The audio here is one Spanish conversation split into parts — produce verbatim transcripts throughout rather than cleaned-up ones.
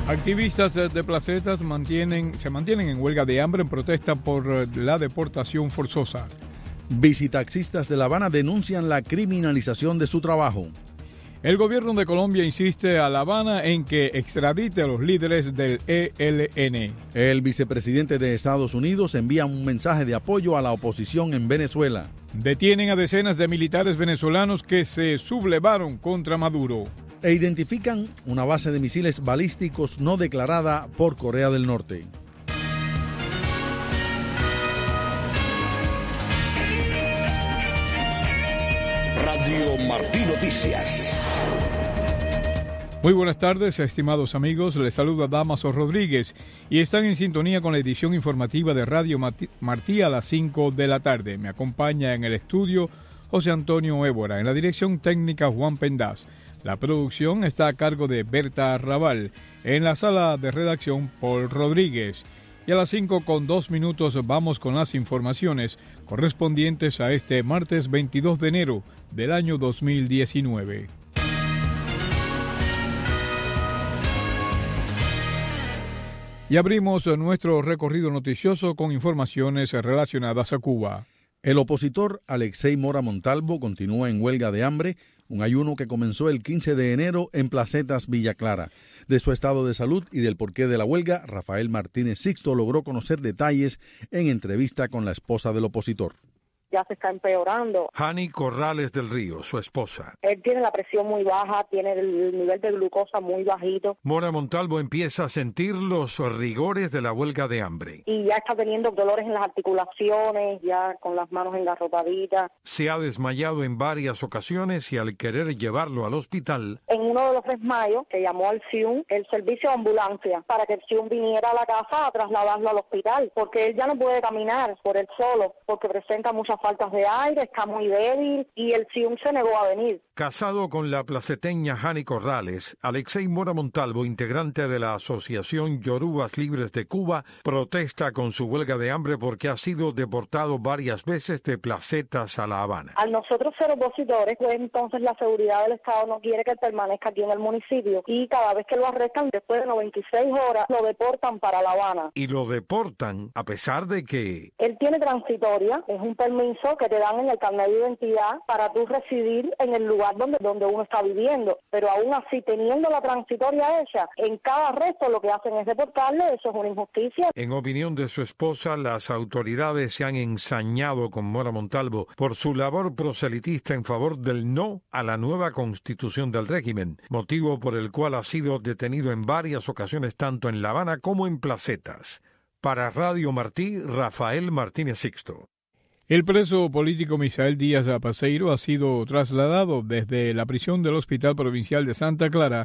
Activistas de Placetas mantienen, se mantienen en huelga de hambre en protesta por la deportación forzosa. Visitaxistas de La Habana denuncian la criminalización de su trabajo. El gobierno de Colombia insiste a La Habana en que extradite a los líderes del E L N. El vicepresidente de Estados Unidos envía un mensaje de apoyo a la oposición en Venezuela. Detienen a decenas de militares venezolanos que se sublevaron contra Maduro. E identifican una base de misiles balísticos no declarada por Corea del Norte. Radio Martí Noticias. Muy buenas tardes, estimados amigos. Les saluda Damaso Rodríguez y están en sintonía con la edición informativa de Radio Martí a las cinco de la tarde. Me acompaña en el estudio José Antonio Évora, en la dirección técnica Juan Pendaz. La producción está a cargo de Berta Arrabal. En la sala de redacción, Paul Rodríguez. Y a las cinco con dos minutos vamos con las informaciones correspondientes a este martes veintidós de enero del año dos mil diecinueve. Y abrimos nuestro recorrido noticioso con informaciones relacionadas a Cuba. El opositor Alexei Mora Montalvo continúa en huelga de hambre, un ayuno que comenzó el quince de enero en Placetas, Villa Clara. De su estado de salud y del porqué de la huelga, Rafael Martínez Sixto logró conocer detalles en entrevista con la esposa del opositor. Ya se está empeorando. Jani Corrales del Río, su esposa. Él tiene la presión muy baja, tiene el nivel de glucosa muy bajito. Mora Montalvo empieza a sentir los rigores de la huelga de hambre. Y ya está teniendo dolores en las articulaciones, ya con las manos engarrotaditas. Se ha desmayado en varias ocasiones y al querer llevarlo al hospital... En uno de los desmayos, se llamó al S I U M, el servicio de ambulancia, para que el S I U M viniera a la casa a trasladarlo al hospital, porque él ya no puede caminar por él solo, porque presenta muchas faltas de aire, está muy débil y el S I U M se negó a venir. Casado con la placeteña Jani Corrales, Alexei Mora Montalvo, integrante de la Asociación Yorubas Libres de Cuba, protesta con su huelga de hambre porque ha sido deportado varias veces de Placetas a La Habana. Al nosotros ser opositores, pues entonces la seguridad del Estado no quiere que él permanezca aquí en el municipio y cada vez que lo arrestan, después de noventa y seis horas, lo deportan para La Habana. Y lo deportan a pesar de que... Él tiene transitoria, es un permiso que te dan en el carnet de identidad para tú residir en el lugar donde, donde uno está viviendo, pero aún así teniendo la transitoria hecha, en cada arresto lo que hacen es deportarle. Eso es una injusticia. En opinión de su esposa, las autoridades se han ensañado con Mora Montalvo por su labor proselitista en favor del no a la nueva constitución del régimen, motivo por el cual ha sido detenido en varias ocasiones tanto en La Habana como en Placetas. Para Radio Martí, Rafael Martínez Sixto. El preso político Misael Díaz Apaceiro ha sido trasladado desde la prisión del Hospital Provincial de Santa Clara,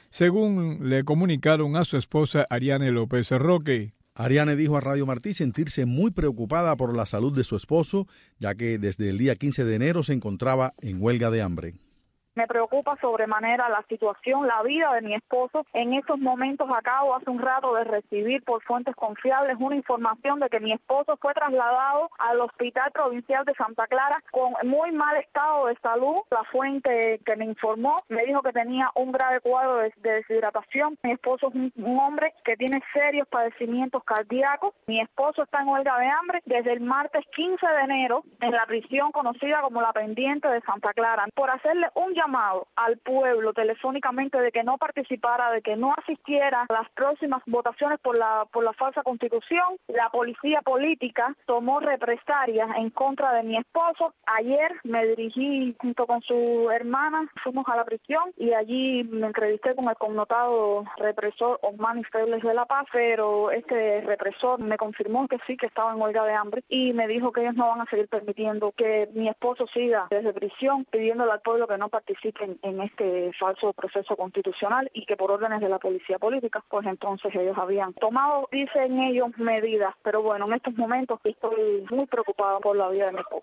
según le comunicaron a su esposa Ariane López Roque. Ariane dijo a Radio Martí sentirse muy preocupada por la salud de su esposo, ya que desde el día quince de enero se encontraba en huelga de hambre. Me preocupa sobremanera la situación, la vida de mi esposo. En estos momentos acabo hace un rato de recibir por fuentes confiables una información de que mi esposo fue trasladado al Hospital Provincial de Santa Clara con muy mal estado de salud. La fuente que me informó me dijo que tenía un grave cuadro de, de deshidratación. Mi esposo es un, un hombre que tiene serios padecimientos cardíacos. Mi esposo está en huelga de hambre desde el martes quince de enero en la prisión conocida como La Pendiente de Santa Clara, por hacerle un llamado al pueblo telefónicamente de que no participara, de que no asistiera a las próximas votaciones por la por la falsa constitución. La policía política tomó represalias en contra de mi esposo. Ayer me dirigí junto con su hermana, fuimos a la prisión y allí me entrevisté con el connotado represor Osmani Febles de la Paz, pero este represor me confirmó que sí, que estaba en huelga de hambre y me dijo que ellos no van a seguir permitiendo que mi esposo siga desde prisión pidiéndole al pueblo que no participen en este falso proceso constitucional y que por órdenes de la policía política, pues entonces ellos habían tomado, dicen ellos, medidas. Pero bueno, en estos momentos estoy muy preocupada por la vida de mi esposo.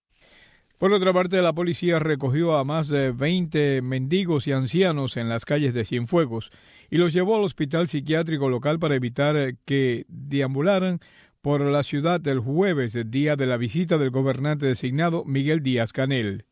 Por otra parte, la policía recogió a más de veinte mendigos y ancianos en las calles de Cienfuegos y los llevó al hospital psiquiátrico local para evitar que deambularan por la ciudad el jueves, el día de la visita del gobernante designado Miguel Díaz-Canel.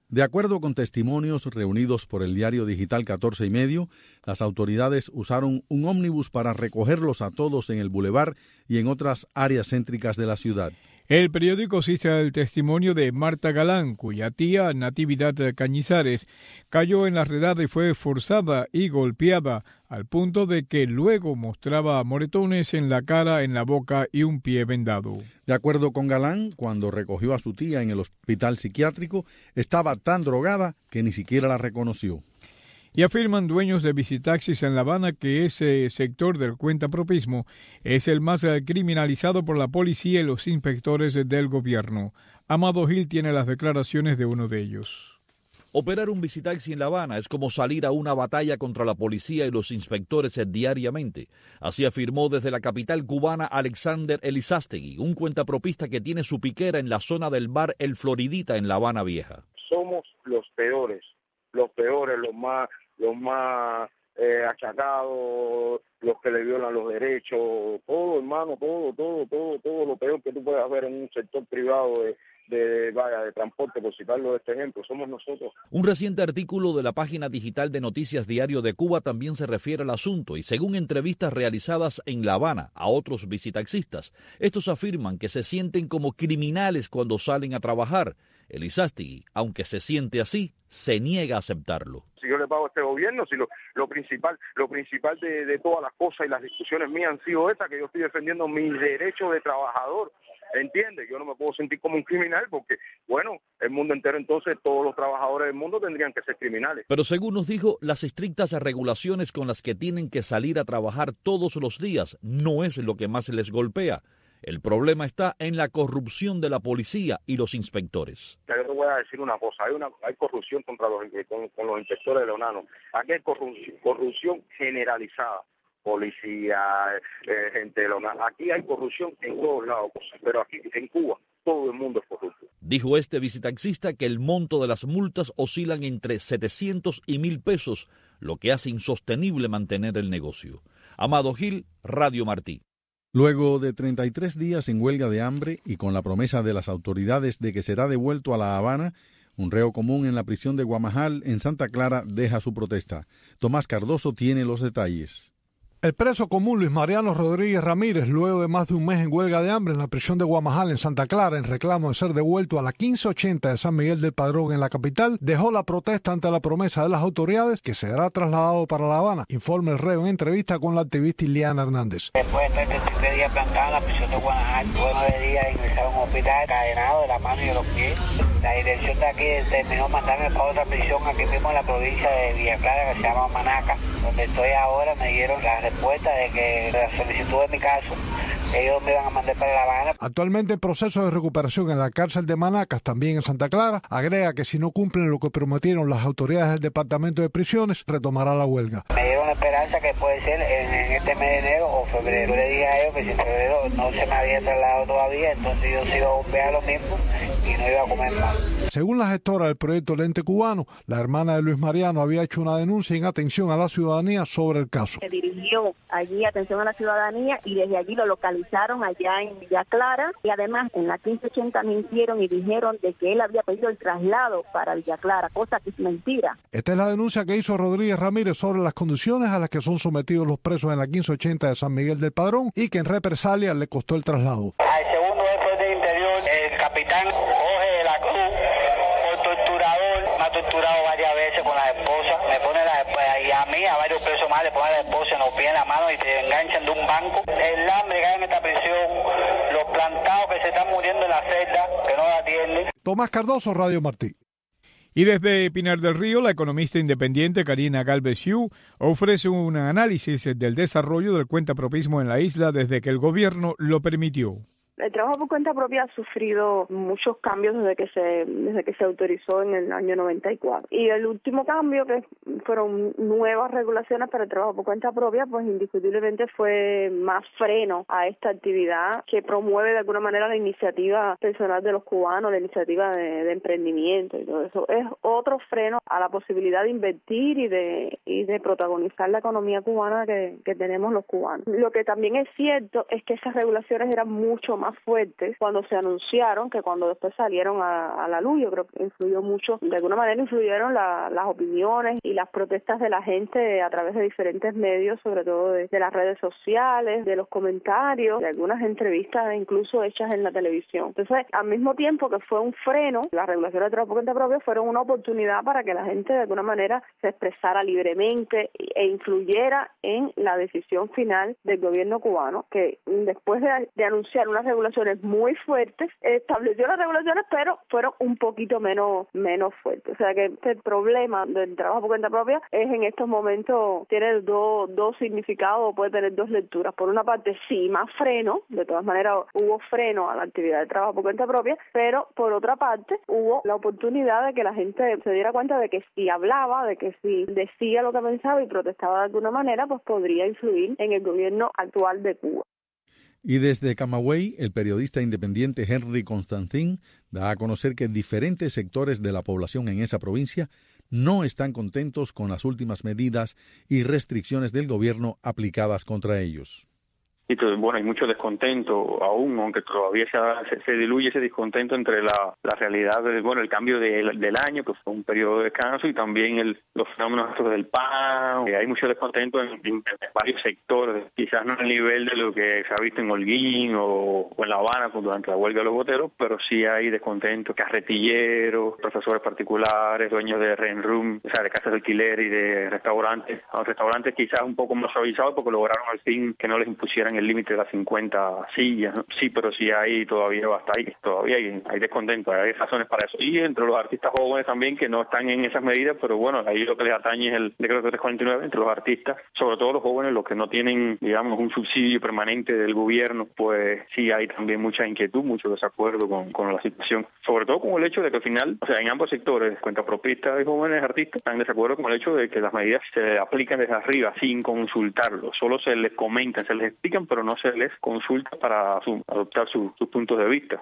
De acuerdo con testimonios reunidos por el diario digital catorce y medio, las autoridades usaron un ómnibus para recogerlos a todos en el bulevar y en otras áreas céntricas de la ciudad. El periódico cita el testimonio de Marta Galán, cuya tía, Natividad Cañizares, cayó en la redada y fue forzada y golpeada al punto de que luego mostraba moretones en la cara, en la boca y un pie vendado. De acuerdo con Galán, cuando recogió a su tía en el hospital psiquiátrico, estaba tan drogada que ni siquiera la reconoció. Y afirman dueños de bicitaxis en La Habana que ese sector del cuentapropismo es el más criminalizado por la policía y los inspectores del gobierno. Amado Gil tiene las declaraciones de uno de ellos. Operar un bicitaxi en La Habana es como salir a una batalla contra la policía y los inspectores diariamente. Así afirmó desde la capital cubana Alexander Elizástegui, un cuentapropista que tiene su piquera en la zona del bar El Floridita en La Habana Vieja. Somos los peores. los peores, los más los más eh, achacados, los que le violan los derechos, todo, hermano, todo, todo, todo, todo lo peor que tú puedas ver en un sector privado de, de, vaya, de transporte, por citarlo de este ejemplo, somos nosotros. Un reciente artículo de la página digital de Noticias Diario de Cuba también se refiere al asunto y según entrevistas realizadas en La Habana a otros bicitaxistas, estos afirman que se sienten como criminales cuando salen a trabajar. Elizástegui, aunque se siente así, se niega a aceptarlo. Si yo le pago a este gobierno, si lo, lo principal lo principal de, de todas las cosas y las discusiones mías han sido esas, que yo estoy defendiendo mis derechos de trabajador, ¿entiendes? Yo no me puedo sentir como un criminal porque, bueno, el mundo entero entonces, todos los trabajadores del mundo tendrían que ser criminales. Pero según nos dijo, las estrictas regulaciones con las que tienen que salir a trabajar todos los días no es lo que más les golpea. El problema está en la corrupción de la policía y los inspectores. Yo te voy a decir una cosa, hay una hay corrupción contra los con, con los inspectores de Leonano. Aquí hay corrupción, corrupción generalizada. Policía, eh, gente de Leonano. Aquí hay corrupción en todos lados, pero aquí en Cuba todo el mundo es corrupto. Dijo este bicitaxista que el monto de las multas oscilan entre setecientos y mil pesos, lo que hace insostenible mantener el negocio. Amado Gil, Radio Martí. Luego de treinta y tres días en huelga de hambre y con la promesa de las autoridades de que será devuelto a La Habana, un reo común en la prisión de Guamajal, en Santa Clara, deja su protesta. Tomás Cardoso tiene los detalles. El preso común Luis Mariano Rodríguez Ramírez, luego de más de un mes en huelga de hambre en la prisión de Guamajal en Santa Clara en reclamo de ser devuelto a la quince ochenta de San Miguel del Padrón en la capital, dejó la protesta ante la promesa de las autoridades que será trasladado para La Habana, informa el reo en entrevista con la activista Iliana Hernández. Después de treinta y tres días plantado en la prisión de Guamajal, tuve nueve días ingresado a un hospital encadenado de la mano y de los pies. La dirección de aquí determinó mandarme para otra prisión aquí mismo en la provincia de Villa Clara, que se llama Manaca, donde estoy ahora. Me dieron la respuesta de que la solicitud de mi caso, ellos me iban a mandar para La Habana. Actualmente en proceso de recuperación en la cárcel de Manacas, también en Santa Clara, agrega que si no cumplen lo que prometieron las autoridades del Departamento de Prisiones, retomará la huelga. Me dieron la esperanza que puede ser en, en este mes de enero o febrero. Yo le dije a ellos que si en febrero no se me había trasladado todavía, entonces yo sí iba a golpear lo mismo y no iba a comer más. Según la gestora del proyecto Lente Cubano, la hermana de Luis Mariano había hecho una denuncia en atención a la ciudadanía sobre el caso. Se dirigió allí atención a la ciudadanía y desde allí lo localizaron allá en Villa Clara y además en la quince ochenta mintieron y dijeron de que él había pedido el traslado para Villa Clara, cosa que es mentira. Esta es la denuncia que hizo Rodríguez Ramírez sobre las condiciones a las que son sometidos los presos en la quince ochenta de San Miguel del Padrón y que en represalia le costó el traslado. Al segundo jefe de Interior, el capitán Jorge de la Cruz, por torturador, me ha torturado varias veces con la esposa, me pone la y a mí, a varios presos más, le pone la esposa en los pies, en la mano y te enganchan de un banco. El hambre que hay en esta prisión, los plantados que se están muriendo en la celda, que no la atienden. Tomás Cardoso, Radio Martí. Y desde Pinar del Río, la economista independiente Karina Galvez Yu ofrece un análisis del desarrollo del cuentapropismo en la isla desde que el gobierno lo permitió. El trabajo por cuenta propia ha sufrido muchos cambios desde que se desde que se autorizó en el año noventa y cuatro. Y el último cambio, que fueron nuevas regulaciones para el trabajo por cuenta propia, pues indiscutiblemente fue más freno a esta actividad que promueve de alguna manera la iniciativa personal de los cubanos, la iniciativa de, de emprendimiento y todo eso. Es otro freno a la posibilidad de invertir y de y de protagonizar la economía cubana que, que tenemos los cubanos. Lo que también es cierto es que esas regulaciones eran mucho más más fuertes cuando se anunciaron que cuando después salieron a, a la luz. Yo creo que influyó mucho, de alguna manera influyeron la, las opiniones y las protestas de la gente a través de diferentes medios, sobre todo de, de las redes sociales, de los comentarios, de algunas entrevistas incluso hechas en la televisión. Entonces, al mismo tiempo que fue un freno, las regulaciones de trabajo por cuenta propia fueron una oportunidad para que la gente de alguna manera se expresara libremente e influyera en la decisión final del gobierno cubano, que después de, de anunciar unas regulaciones muy fuertes, estableció las regulaciones, pero fueron un poquito menos, menos fuertes. O sea que el problema del trabajo por cuenta propia es en estos momentos, tiene dos, dos significados, puede tener dos lecturas. Por una parte, sí, más freno, de todas maneras hubo freno a la actividad de trabajo por cuenta propia, pero por otra parte hubo la oportunidad de que la gente se diera cuenta de que si hablaba, de que si decía lo que pensaba y protestaba de alguna manera, pues podría influir en el gobierno actual de Cuba. Y desde Camagüey, el periodista independiente Henry Constantin da a conocer que diferentes sectores de la población en esa provincia no están contentos con las últimas medidas y restricciones del gobierno aplicadas contra ellos. Y bueno, hay mucho descontento aún, aunque todavía se, se diluye ese descontento entre la, la realidad del, bueno, el cambio de, del año, que fue un periodo de descanso, y también el, los fenómenos del P A N. Hay mucho descontento en, en, en varios sectores, quizás no al nivel de lo que se ha visto en Holguín o, o en La Habana durante la huelga de los boteros, pero sí hay descontento, carretilleros, profesores particulares, dueños de rent room, o sea, de casas de alquiler y de restaurantes. A los restaurantes quizás un poco más suavizados porque lograron al fin que no les impusieran el límite de las cincuenta sillas, ¿no? Sí, pero sí hay todavía bastante, todavía hay, hay descontento, hay razones para eso. Y entre los artistas jóvenes también que no están en esas medidas, pero bueno, ahí lo que les atañe es el decreto trescientos cuarenta y nueve, entre los artistas, sobre todo los jóvenes, los que no tienen, digamos, un subsidio permanente del gobierno, pues sí hay también mucha inquietud, mucho desacuerdo con, con la situación. Sobre todo con el hecho de que al final, o sea, en ambos sectores, cuentapropistas y jóvenes artistas, están en desacuerdo con el hecho de que las medidas se aplican desde arriba, sin consultarlos, solo se les comentan, se les explican, pero no se les consulta para su, adoptar sus su puntos de vista.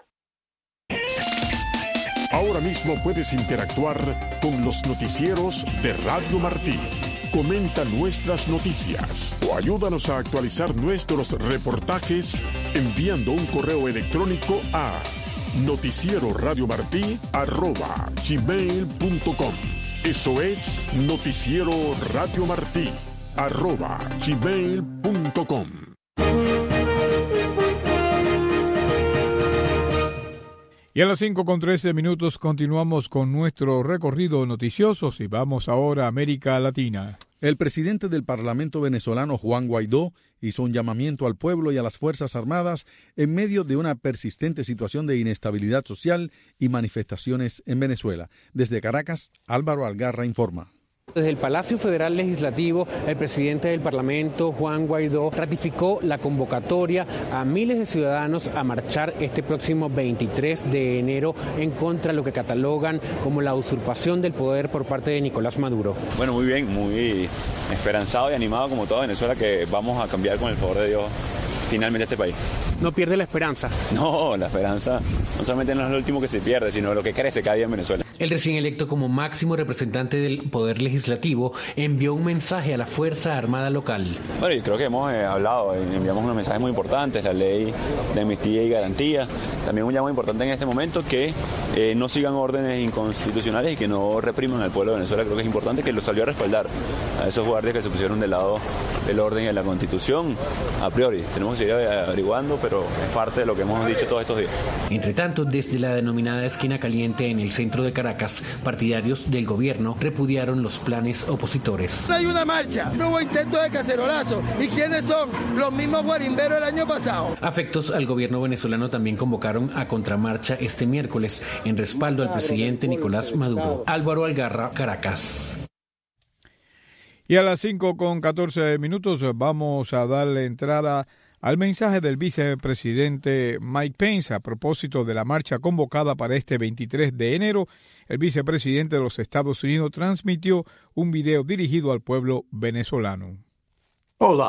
Ahora mismo puedes interactuar con los noticieros de Radio Martí. Comenta nuestras noticias o ayúdanos a actualizar nuestros reportajes enviando un correo electrónico a noticieroradiomartí arroba gmail punto com. Eso es noticiero Radio Martí arroba gmail punto com. Y a las cinco con trece minutos continuamos con nuestro recorrido noticioso y vamos ahora a América Latina. El presidente del Parlamento venezolano, Juan Guaidó, hizo un llamamiento al pueblo y a las Fuerzas Armadas en medio de una persistente situación de inestabilidad social y manifestaciones en Venezuela. Desde Caracas, Álvaro Algarra informa. Desde el Palacio Federal Legislativo, el presidente del Parlamento, Juan Guaidó, ratificó la convocatoria a miles de ciudadanos a marchar este próximo veintitrés de enero en contra de lo que catalogan como la usurpación del poder por parte de Nicolás Maduro. Bueno, muy bien, muy esperanzado y animado como toda Venezuela que vamos a cambiar con el favor de Dios finalmente este país. ¿No pierde la esperanza? No, la esperanza no solamente no es lo último que se pierde, sino lo que crece cada día en Venezuela. El recién electo como máximo representante del Poder Legislativo envió un mensaje a la Fuerza Armada local. Bueno, yo creo que hemos eh, hablado, enviamos unos mensajes muy importantes, la ley de amnistía y garantía. También un llamado importante en este momento que eh, no sigan órdenes inconstitucionales y que no repriman al pueblo de Venezuela. Creo que es importante que lo salió a respaldar a esos guardias que se pusieron del lado del orden y de la Constitución a priori. Tenemos que seguir averiguando, pero es parte de lo que hemos dicho todos estos días. Entre tanto, desde la denominada esquina caliente en el centro de Caracas, partidarios del gobierno repudiaron los planes opositores. No hay una marcha, no hubo intento de cacerolazo. ¿Y quiénes son? Los mismos guarimberos del año pasado. Afectos al gobierno venezolano también convocaron a contramarcha este miércoles en respaldo al presidente Nicolás Maduro. Álvaro Algarra, Caracas. Y a las cinco con catorce minutos vamos a darle entrada al mensaje del vicepresidente Mike Pence a propósito de la marcha convocada para este veintitrés de enero. El vicepresidente de los Estados Unidos transmitió un video dirigido al pueblo venezolano. Hola,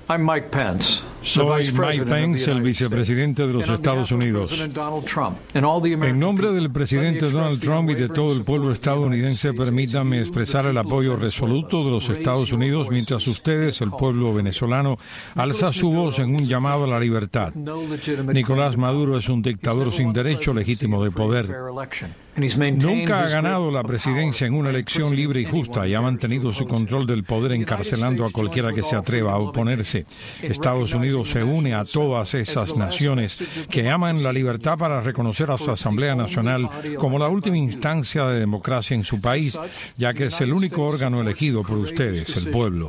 I'm Mike Pence. Soy Mike Pence, el vicepresidente de los Estados Unidos. En nombre del presidente Donald Trump y de todo el pueblo estadounidense, permítanme expresar el apoyo resoluto de los Estados Unidos mientras ustedes, el pueblo venezolano, alza su voz en un llamado a la libertad. Nicolás Maduro es un dictador sin derecho legítimo de poder. Nunca ha ganado la presidencia en una elección libre y justa y ha mantenido su control del poder encarcelando a cualquiera que se atreva a oponerse. Estados Unidos se une a todas esas naciones que aman la libertad para reconocer a su Asamblea Nacional como la última instancia de democracia en su país, ya que es el único órgano elegido por ustedes, el pueblo.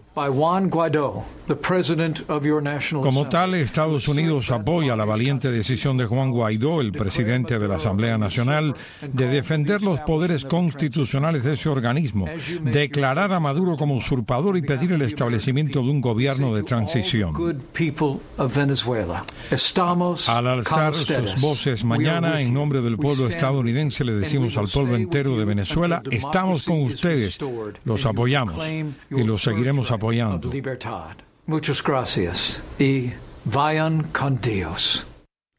Como tal, Estados Unidos apoya la valiente decisión de Juan Guaidó, el presidente de la Asamblea Nacional, de defender los poderes constitucionales de ese organismo, declarar a Maduro como usurpador y pedir el establecimiento de un gobierno de transición. Al alzar sus voces mañana, en nombre del pueblo estadounidense, le decimos al pueblo entero de Venezuela, estamos con ustedes, los apoyamos y los seguiremos apoyando. Muchas gracias y vayan con Dios.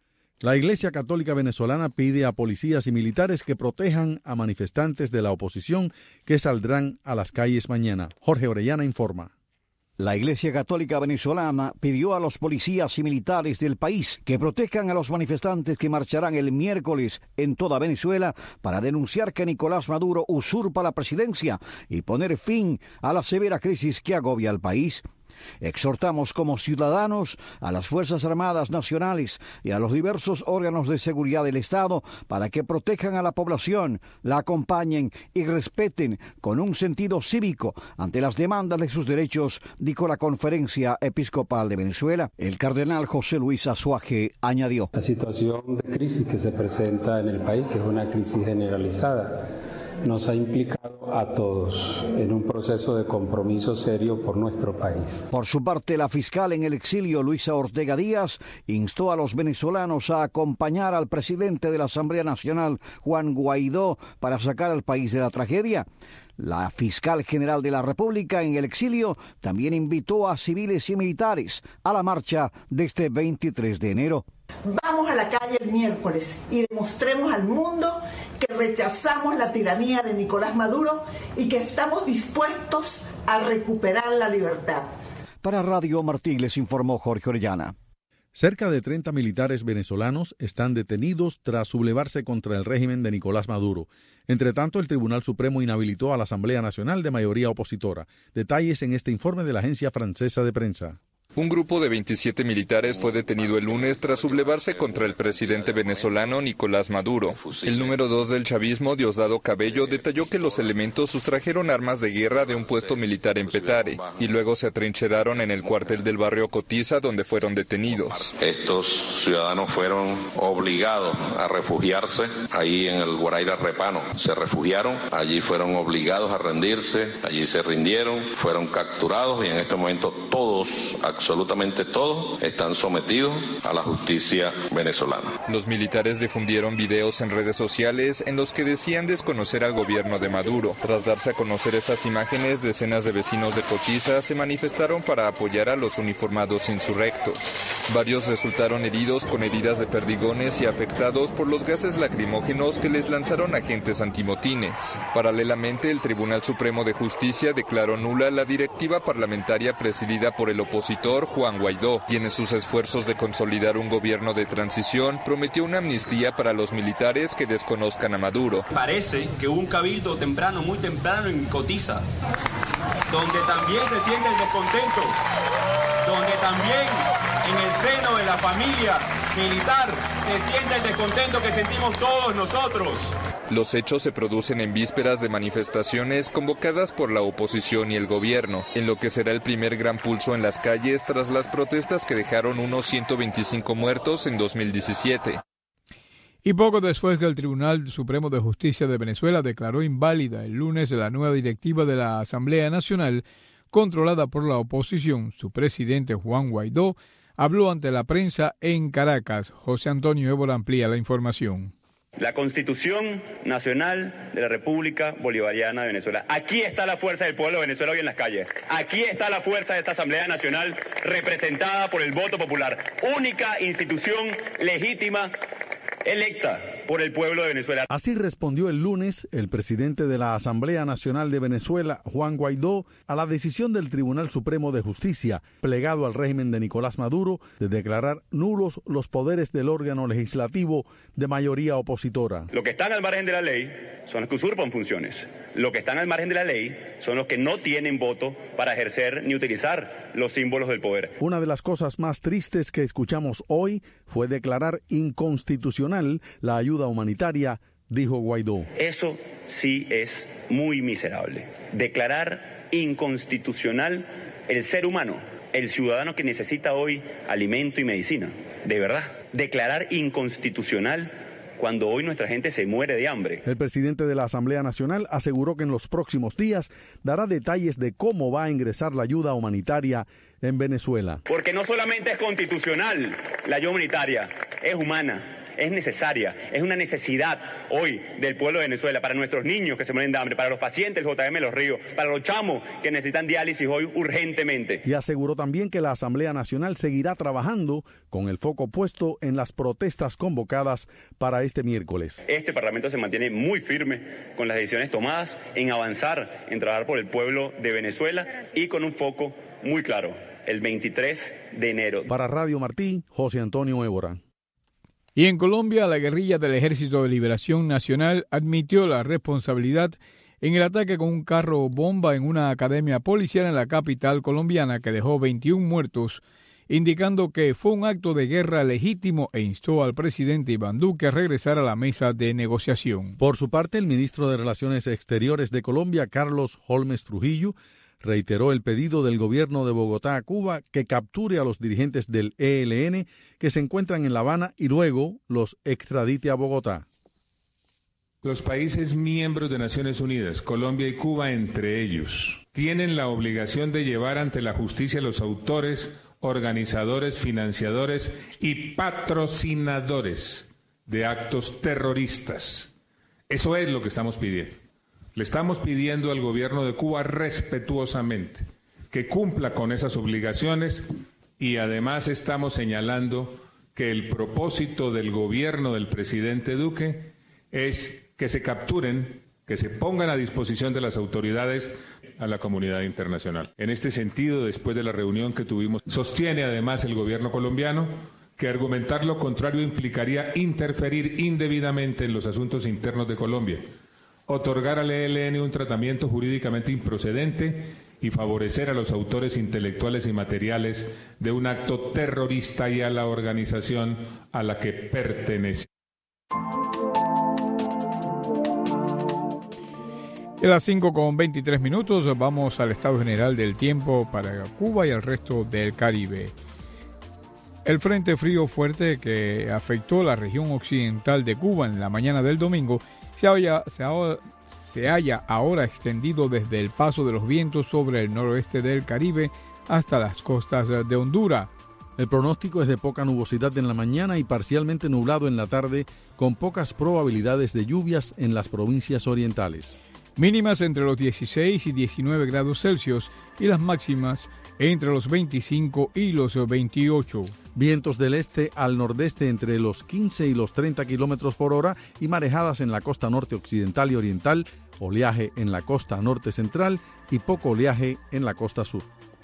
La Iglesia Católica Venezolana pide a policías y militares que protejan a manifestantes de la oposición que saldrán a las calles mañana. Jorge Orellana informa. La Iglesia Católica Venezolana pidió a los policías y militares del país que protejan a los manifestantes que marcharán el miércoles en toda Venezuela para denunciar que Nicolás Maduro usurpa la presidencia y poner fin a la severa crisis que agobia al país. Exhortamos como ciudadanos a las Fuerzas Armadas Nacionales y a los diversos órganos de seguridad del Estado para que protejan a la población, la acompañen y respeten con un sentido cívico ante las demandas de sus derechos, dijo la Conferencia Episcopal de Venezuela. El cardenal José Luis Azuaje añadió: La situación de crisis que se presenta en el país, que es una crisis generalizada, nos ha implicado a todos en un proceso de compromiso serio por nuestro país. Por su parte, la fiscal en el exilio, Luisa Ortega Díaz, instó a los venezolanos a acompañar al presidente de la Asamblea Nacional, Juan Guaidó, para sacar al país de la tragedia. La fiscal general de la República en el exilio también invitó a civiles y militares a la marcha de este veintitrés de enero. Vamos a la calle el miércoles y demostremos al mundo que rechazamos la tiranía de Nicolás Maduro y que estamos dispuestos a recuperar la libertad. Para Radio Martí les informó Jorge Orellana. Cerca de treinta militares venezolanos están detenidos tras sublevarse contra el régimen de Nicolás Maduro. Entre tanto, el Tribunal Supremo inhabilitó a la Asamblea Nacional de mayoría opositora. Detalles en este informe de la agencia francesa de prensa. Un grupo de veintisiete militares fue detenido el lunes tras sublevarse contra el presidente venezolano Nicolás Maduro. El número dos del chavismo, Diosdado Cabello, detalló que los elementos sustrajeron armas de guerra de un puesto militar en Petare y luego se atrincheraron en el cuartel del barrio Cotiza, donde fueron detenidos. Estos ciudadanos fueron obligados a refugiarse ahí en el Guaraira Repano. Se refugiaron, allí fueron obligados a rendirse, allí se rindieron, fueron capturados y en este momento todos absolutamente todos están sometidos a la justicia venezolana. Los militares difundieron videos en redes sociales en los que decían desconocer al gobierno de Maduro. Tras darse a conocer esas imágenes, decenas de vecinos de Cotiza se manifestaron para apoyar a los uniformados insurrectos. Varios resultaron heridos con heridas de perdigones y afectados por los gases lacrimógenos que les lanzaron agentes antimotines. Paralelamente, el Tribunal Supremo de Justicia declaró nula la directiva parlamentaria presidida por el opositor Juan Guaidó, quien en sus esfuerzos de consolidar un gobierno de transición prometió una amnistía para los militares que desconozcan a Maduro. Parece que hubo un cabildo temprano, muy temprano en Cotiza, donde también se siente el descontento, donde también en el seno de la familia militar se siente el descontento que sentimos todos nosotros. Los hechos se producen en vísperas de manifestaciones convocadas por la oposición y el gobierno, en lo que será el primer gran pulso en las calles tras las protestas que dejaron unos ciento veinticinco muertos en dos mil diecisiete. Y poco después que el Tribunal Supremo de Justicia de Venezuela declaró inválida el lunes la nueva directiva de la Asamblea Nacional, controlada por la oposición, su presidente Juan Guaidó habló ante la prensa en Caracas. José Antonio Évora amplía la información. La Constitución Nacional de la República Bolivariana de Venezuela. Aquí está la fuerza del pueblo de Venezuela hoy en las calles. Aquí está la fuerza de esta Asamblea Nacional representada por el voto popular. Única institución legítima electa por el pueblo de Venezuela. Así respondió el lunes el presidente de la Asamblea Nacional de Venezuela, Juan Guaidó, a la decisión del Tribunal Supremo de Justicia, plegado al régimen de Nicolás Maduro, de declarar nulos los poderes del órgano legislativo de mayoría opositora. Los que están al margen de la ley son los que usurpan funciones. Los que están al margen de la ley son los que no tienen voto para ejercer ni utilizar los símbolos del poder. Una de las cosas más tristes que escuchamos hoy fue declarar inconstitucional la ayuda humanitaria, dijo Guaidó. Eso sí es muy miserable. Declarar inconstitucional el ser humano, el ciudadano que necesita hoy alimento y medicina. De verdad, declarar inconstitucional cuando hoy nuestra gente se muere de hambre. El presidente de la Asamblea Nacional aseguró que en los próximos días dará detalles de cómo va a ingresar la ayuda humanitaria en Venezuela. Porque no solamente es constitucional la ayuda humanitaria, es humana. Es necesaria, es una necesidad hoy del pueblo de Venezuela, para nuestros niños que se mueren de hambre, para los pacientes del J M Los Ríos, para los chamos que necesitan diálisis hoy urgentemente. Y aseguró también que la Asamblea Nacional seguirá trabajando con el foco puesto en las protestas convocadas para este miércoles. Este Parlamento se mantiene muy firme con las decisiones tomadas en avanzar, en trabajar por el pueblo de Venezuela y con un foco muy claro, el veintitrés de enero. Para Radio Martí, José Antonio Évora. Y en Colombia, la guerrilla del Ejército de Liberación Nacional admitió la responsabilidad en el ataque con un carro bomba en una academia policial en la capital colombiana que dejó veintiún muertos, indicando que fue un acto de guerra legítimo e instó al presidente Iván Duque a regresar a la mesa de negociación. Por su parte, el ministro de Relaciones Exteriores de Colombia, Carlos Holmes Trujillo, reiteró el pedido del gobierno de Bogotá a Cuba que capture a los dirigentes del E L N que se encuentran en La Habana y luego los extradite a Bogotá. Los países miembros de Naciones Unidas, Colombia y Cuba entre ellos, tienen la obligación de llevar ante la justicia a los autores, organizadores, financiadores y patrocinadores de actos terroristas. Eso es lo que estamos pidiendo. Le estamos pidiendo al gobierno de Cuba respetuosamente que cumpla con esas obligaciones y además estamos señalando que el propósito del gobierno del presidente Duque es que se capturen, que se pongan a disposición de las autoridades a la comunidad internacional. En este sentido, después de la reunión que tuvimos, sostiene además el gobierno colombiano que argumentar lo contrario implicaría interferir indebidamente en los asuntos internos de Colombia, otorgar al E L N un tratamiento jurídicamente improcedente y favorecer a los autores intelectuales y materiales de un acto terrorista y a la organización a la que pertenece. A las cinco con veintitrés minutos vamos al estado general del tiempo para Cuba y el resto del Caribe. El frente frío fuerte que afectó la región occidental de Cuba en la mañana del domingo se halla, se, halla, se halla ahora extendido desde el paso de los vientos sobre el noroeste del Caribe hasta las costas de Honduras. El pronóstico es de poca nubosidad en la mañana y parcialmente nublado en la tarde, con pocas probabilidades de lluvias en las provincias orientales. Mínimas entre los dieciséis y diecinueve grados Celsius y las máximas entre los veinticinco y los veintiocho. Vientos del este al nordeste entre los quince y los treinta kilómetros por hora y marejadas en la costa norte occidental y oriental, oleaje en la costa norte central y poco oleaje en la costa sur.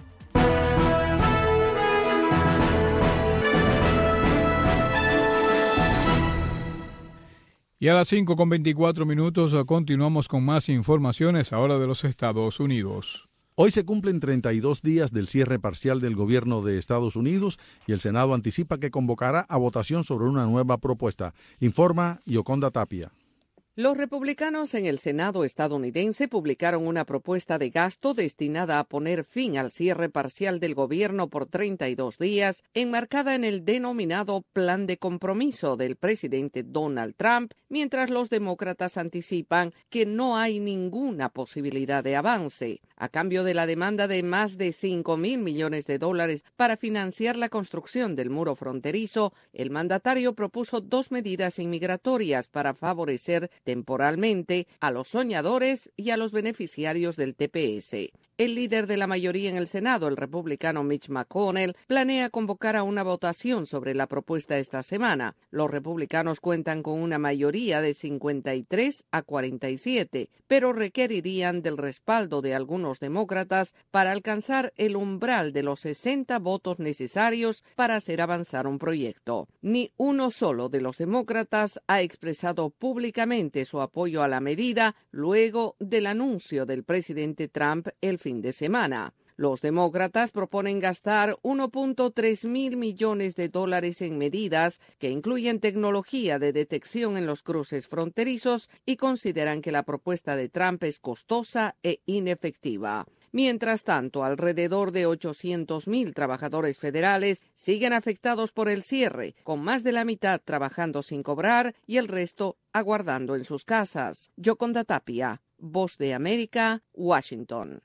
Y a las cinco con veinticuatro minutos continuamos con más informaciones ahora de los Estados Unidos. Hoy se cumplen treinta y dos días del cierre parcial del gobierno de Estados Unidos y el Senado anticipa que convocará a votación sobre una nueva propuesta. Informa Yoconda Tapia. Los republicanos en el Senado estadounidense publicaron una propuesta de gasto destinada a poner fin al cierre parcial del gobierno por treinta y dos días, enmarcada en el denominado Plan de Compromiso del presidente Donald Trump, mientras los demócratas anticipan que no hay ninguna posibilidad de avance. A cambio de la demanda de más de cinco mil millones de dólares para financiar la construcción del muro fronterizo, el mandatario propuso dos medidas inmigratorias para favorecer temporalmente a los soñadores y a los beneficiarios del T P S. El líder de la mayoría en el Senado, el republicano Mitch McConnell, planea convocar a una votación sobre la propuesta esta semana. Los republicanos cuentan con una mayoría de cincuenta y tres a cuarenta y siete, pero requerirían del respaldo de algunos demócratas para alcanzar el umbral de los sesenta votos necesarios para hacer avanzar un proyecto. Ni uno solo de los demócratas ha expresado públicamente su apoyo a la medida luego del anuncio del presidente Trump el fin de semana. Los demócratas proponen gastar uno punto tres mil millones de dólares en medidas que incluyen tecnología de detección en los cruces fronterizos y consideran que la propuesta de Trump es costosa e inefectiva. Mientras tanto, alrededor de ochocientos mil trabajadores federales siguen afectados por el cierre, con más de la mitad trabajando sin cobrar y el resto aguardando en sus casas. Yoconda Tapia, Voz de América, Washington.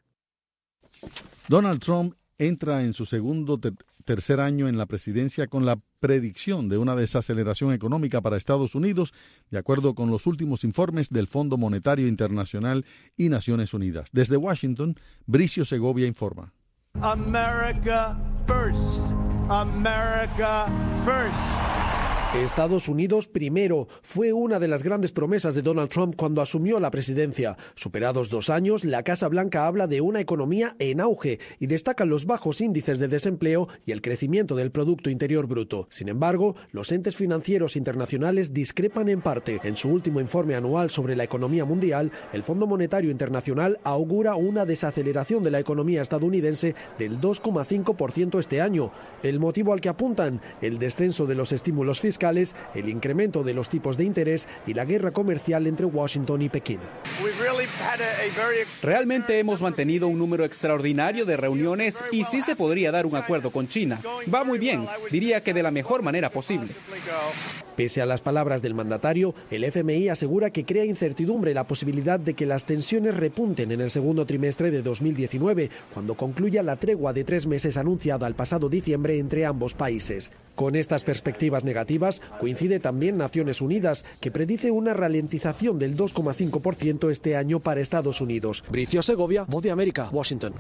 Donald Trump entra en su segundo ter- tercer año en la presidencia con la predicción de una desaceleración económica para Estados Unidos, de acuerdo con los últimos informes del Fondo Monetario Internacional y Naciones Unidas. Desde Washington, Bricio Segovia informa. America first. America first. Estados Unidos primero fue una de las grandes promesas de Donald Trump cuando asumió la presidencia. Superados dos años, la Casa Blanca habla de una economía en auge y destaca los bajos índices de desempleo y el crecimiento del Producto Interior Bruto. Sin embargo, los entes financieros internacionales discrepan en parte. En su último informe anual sobre la economía mundial, el Fondo Monetario Internacional augura una desaceleración de la economía estadounidense del dos coma cinco por ciento este año. El motivo al que apuntan, el descenso de los estímulos fiscales, el incremento de los tipos de interés y la guerra comercial entre Washington y Pekín. Realmente hemos mantenido un número extraordinario de reuniones y sí se podría dar un acuerdo con China. Va muy bien, diría que de la mejor manera posible. Pese a las palabras del mandatario, el F M I asegura que crea incertidumbre la posibilidad de que las tensiones repunten en el segundo trimestre de dos mil diecinueve, cuando concluya la tregua de tres meses anunciada el pasado diciembre entre ambos países. Con estas perspectivas negativas, coincide también Naciones Unidas, que predice una ralentización del dos coma cinco por ciento este año para Estados Unidos. Bricio Segovia, Voz de América, Washington.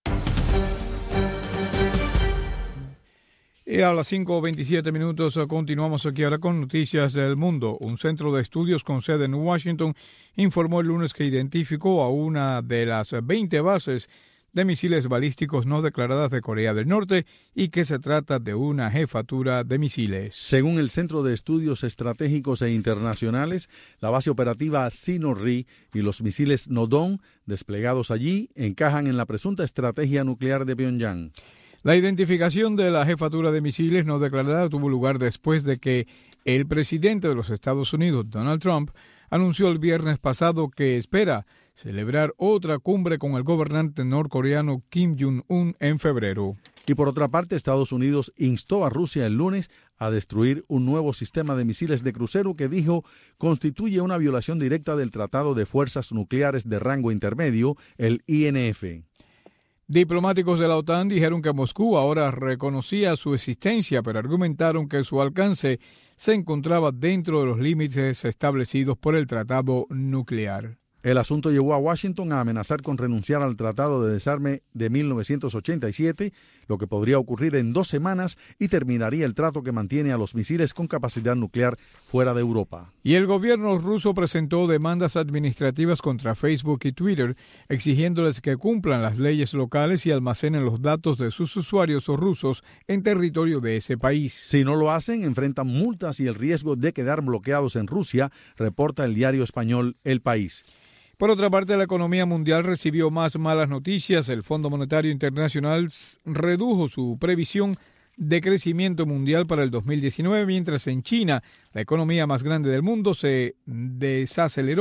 Y a las cinco veintisiete minutos continuamos aquí ahora con noticias del mundo. Un centro de estudios con sede en Washington informó el lunes que identificó a una de las veinte bases de misiles balísticos no declaradas de Corea del Norte y que se trata de una jefatura de misiles. Según el Centro de Estudios Estratégicos e Internacionales, la base operativa Sino-Ri y los misiles Nodon desplegados allí encajan en la presunta estrategia nuclear de Pyongyang. La identificación de la jefatura de misiles no declarada tuvo lugar después de que el presidente de los Estados Unidos, Donald Trump, anunció el viernes pasado que espera celebrar otra cumbre con el gobernante norcoreano Kim Jong-un en febrero. Y por otra parte, Estados Unidos instó a Rusia el lunes a destruir un nuevo sistema de misiles de crucero que dijo constituye una violación directa del Tratado de Fuerzas Nucleares de Rango Intermedio, el I N F. Diplomáticos de la OTAN dijeron que Moscú ahora reconocía su existencia, pero argumentaron que su alcance se encontraba dentro de los límites establecidos por el tratado nuclear. El asunto llevó a Washington a amenazar con renunciar al Tratado de Desarme de mil novecientos ochenta y siete, lo que podría ocurrir en dos semanas y terminaría el trato que mantiene a los misiles con capacidad nuclear fuera de Europa. Y el gobierno ruso presentó demandas administrativas contra Facebook y Twitter, exigiéndoles que cumplan las leyes locales y almacenen los datos de sus usuarios o rusos en territorio de ese país. Si no lo hacen, enfrentan multas y el riesgo de quedar bloqueados en Rusia, reporta el diario español El País. Por otra parte, la economía mundial recibió más malas noticias. El Fondo Monetario Internacional redujo su previsión de crecimiento mundial para el dos mil diecinueve, mientras en China, la economía más grande del mundo, se desaceleró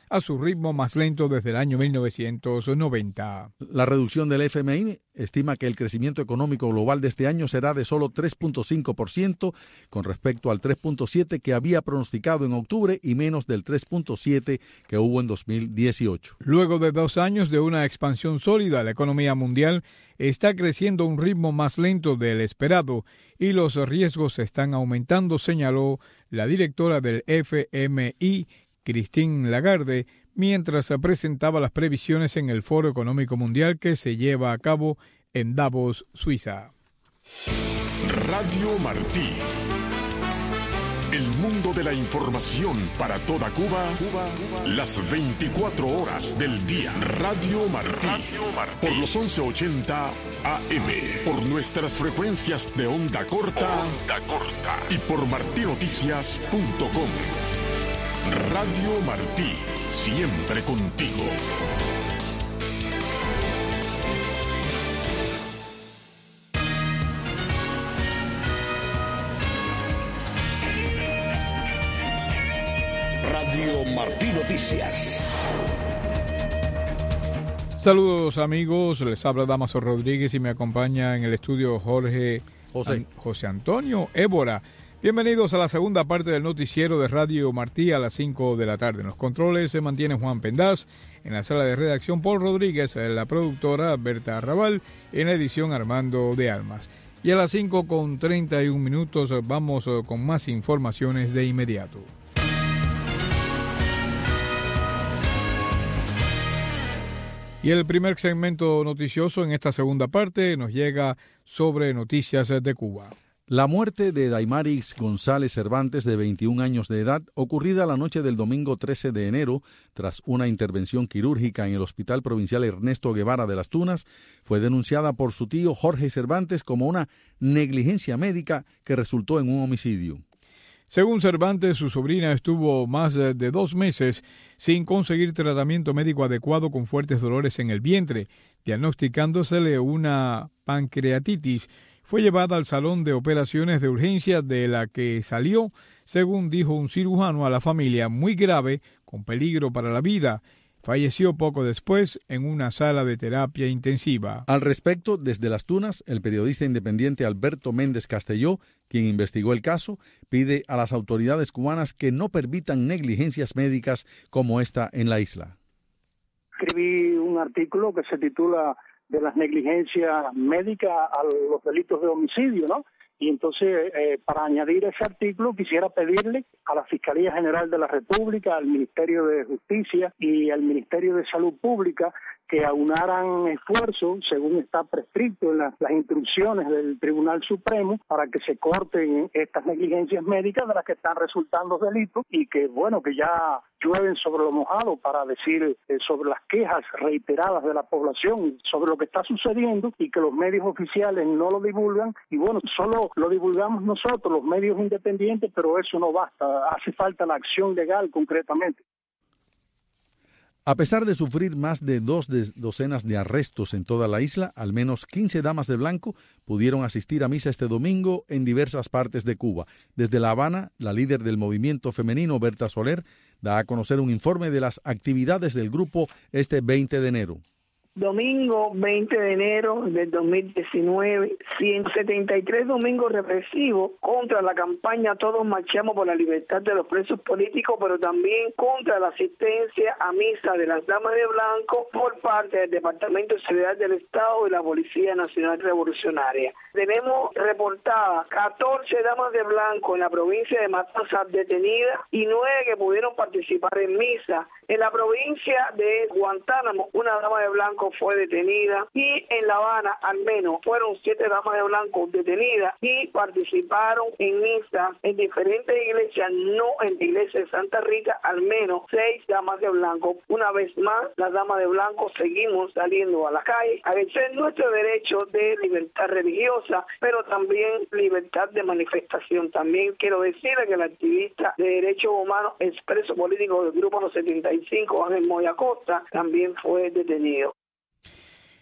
a su ritmo más lento desde el año mil novecientos noventa. La reducción del F M I estima que el crecimiento económico global de este año será de solo tres punto cinco por ciento con respecto al tres punto siete por ciento que había pronosticado en octubre y menos del tres punto siete por ciento que hubo en dos mil dieciocho. Luego de dos años de una expansión sólida, la economía mundial está creciendo a un ritmo más lento del esperado y los riesgos están aumentando, señaló la directora del F M I, Christine Lagarde, mientras presentaba las previsiones en el Foro Económico Mundial que se lleva a cabo en Davos, Suiza. Radio Martí. El mundo de la información para toda Cuba, Cuba, Cuba, las veinticuatro horas del día. Radio Martí. Radio Martí. Por los once ochenta A M. Por nuestras frecuencias de onda corta. Onda corta. Y por martí noticias punto com. Radio Martí. Siempre contigo. Radio Martí Noticias. Saludos amigos, les habla Damaso Rodríguez y me acompaña en el estudio Jorge José, An- José Antonio Évora. Bienvenidos a la segunda parte del noticiero de Radio Martí a las cinco de la tarde. En los controles se mantiene Juan Pendaz, en la sala de redacción Paul Rodríguez, la productora Berta Arrabal, en la edición Armando de Almas. Y a las cinco con treinta y un minutos vamos con más informaciones de inmediato. Y el primer segmento noticioso en esta segunda parte nos llega sobre noticias de Cuba. La muerte de Daimaris González Cervantes, de veintiún años de edad, ocurrida la noche del domingo trece de enero, tras una intervención quirúrgica en el Hospital Provincial Ernesto Guevara de Las Tunas, fue denunciada por su tío Jorge Cervantes como una negligencia médica que resultó en un homicidio. Según Cervantes, su sobrina estuvo más de dos meses sin conseguir tratamiento médico adecuado con fuertes dolores en el vientre, diagnosticándosele una pancreatitis. Fue llevada al salón de operaciones de urgencia de la que salió, según dijo un cirujano a la familia, muy grave, con peligro para la vida. Falleció poco después en una sala de terapia intensiva. Al respecto, desde Las Tunas, el periodista independiente Alberto Méndez Castelló, quien investigó el caso, pide a las autoridades cubanas que no permitan negligencias médicas como esta en la isla. Escribí un artículo que se titula de las negligencias médicas a los delitos de homicidio, ¿no? Y entonces, eh, para añadir ese artículo, quisiera pedirle a la Fiscalía General de la República, al Ministerio de Justicia y al Ministerio de Salud Pública que aunaran esfuerzos, según está prescrito en las, las instrucciones del Tribunal Supremo, para que se corten estas negligencias médicas de las que están resultando delitos y que, bueno, que ya llueven sobre lo mojado para decir eh, sobre las quejas reiteradas de la población sobre lo que está sucediendo y que los medios oficiales no lo divulgan y, bueno, solo lo divulgamos nosotros, los medios independientes, pero eso no basta, hace falta la acción legal concretamente. A pesar de sufrir más de dos docenas de arrestos en toda la isla, al menos quince damas de blanco pudieron asistir a misa este domingo en diversas partes de Cuba. Desde La Habana, la líder del movimiento femenino, Berta Soler, da a conocer un informe de las actividades del grupo este veinte de enero. Domingo veinte de enero del dos mil diecinueve, ciento setenta y tres domingos represivos contra la campaña Todos Marchamos por la Libertad de los Presos Políticos, pero también contra la asistencia a misa de las Damas de Blanco por parte del Departamento de Seguridad del Estado y la Policía Nacional Revolucionaria. Tenemos reportadas catorce Damas de Blanco en la provincia de Matanzas detenidas y nueve que pudieron participar en misa. En la provincia de Guantánamo, una Dama de Blanco fue detenida y en La Habana al menos fueron siete damas de blanco detenidas y participaron en misa en diferentes iglesias, no en la iglesia de Santa Rita, al menos seis damas de blanco. Una vez más, las damas de blanco seguimos saliendo a la calle a ejercer nuestro derecho de libertad religiosa, pero también libertad de manifestación. También quiero decirle que el activista de derechos humanos, expreso político del Grupo Los setenta y cinco, Ángel Moya Costa, también fue detenido.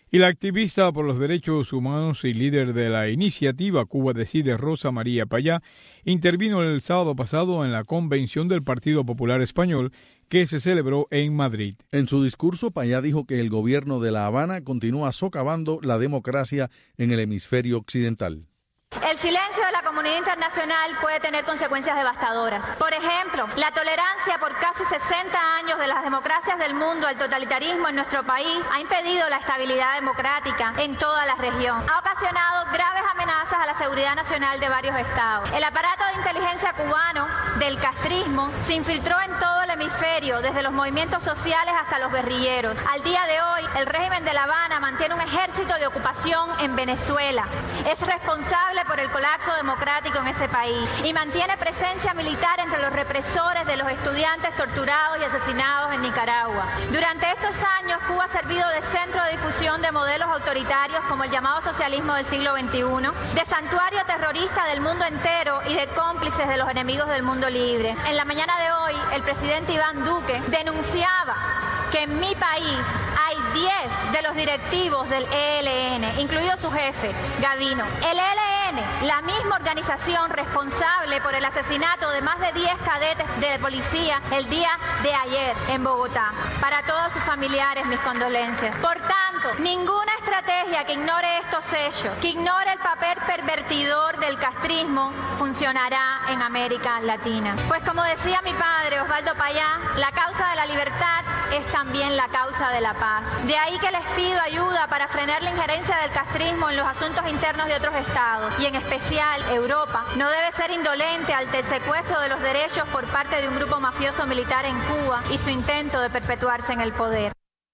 Y la activista por los derechos humanos y líder de la iniciativa Cuba Decide, Rosa María Payá, intervino el sábado pasado en la convención del Partido Popular Español que se celebró en Madrid. En su discurso, Payá dijo que el gobierno de La Habana continúa socavando la democracia en el hemisferio occidental. El silencio de la comunidad internacional puede tener consecuencias devastadoras. Por ejemplo, la tolerancia por casi sesenta años de las democracias del mundo al totalitarismo en nuestro país ha impedido la estabilidad democrática en toda la región. Ha ocasionado graves amenazas a la seguridad nacional de varios estados. El aparato de inteligencia cubano del castrismo se infiltró en todo el hemisferio, desde los movimientos sociales hasta los guerrilleros. Al día de hoy, el régimen de La Habana mantiene un ejército de ocupación en Venezuela. Es responsable por el colapso democrático en ese país y mantiene presencia militar entre los represores de los estudiantes torturados y asesinados en Nicaragua. Durante estos años, Cuba ha servido de centro de difusión de modelos autoritarios como el llamado socialismo del siglo veintiuno, de santuario terrorista del mundo entero y de cómplices de los enemigos del mundo libre. En la mañana de hoy, el presidente Iván Duque denunciaba que en mi país hay diez de los directivos del E L N, incluido su jefe, Gavino. El E L N, la misma organización responsable por el asesinato de más de diez cadetes de policía el día de ayer en Bogotá. Para todos sus familiares, mis condolencias. Por tanto, ninguna estrategia que ignore estos hechos, que ignore el papel pervertidor del castrismo, funcionará en América Latina. Pues como decía mi padre, Osvaldo Payá, la causa de la libertad es también la causa de la paz. De ahí que les pido ayuda para frenar la injerencia del castrismo en los asuntos internos de otros estados, y en especial Europa no debe ser indolente ante el secuestro de los derechos por parte de un grupo mafioso militar en Cuba y su intento de perpetuarse en el poder.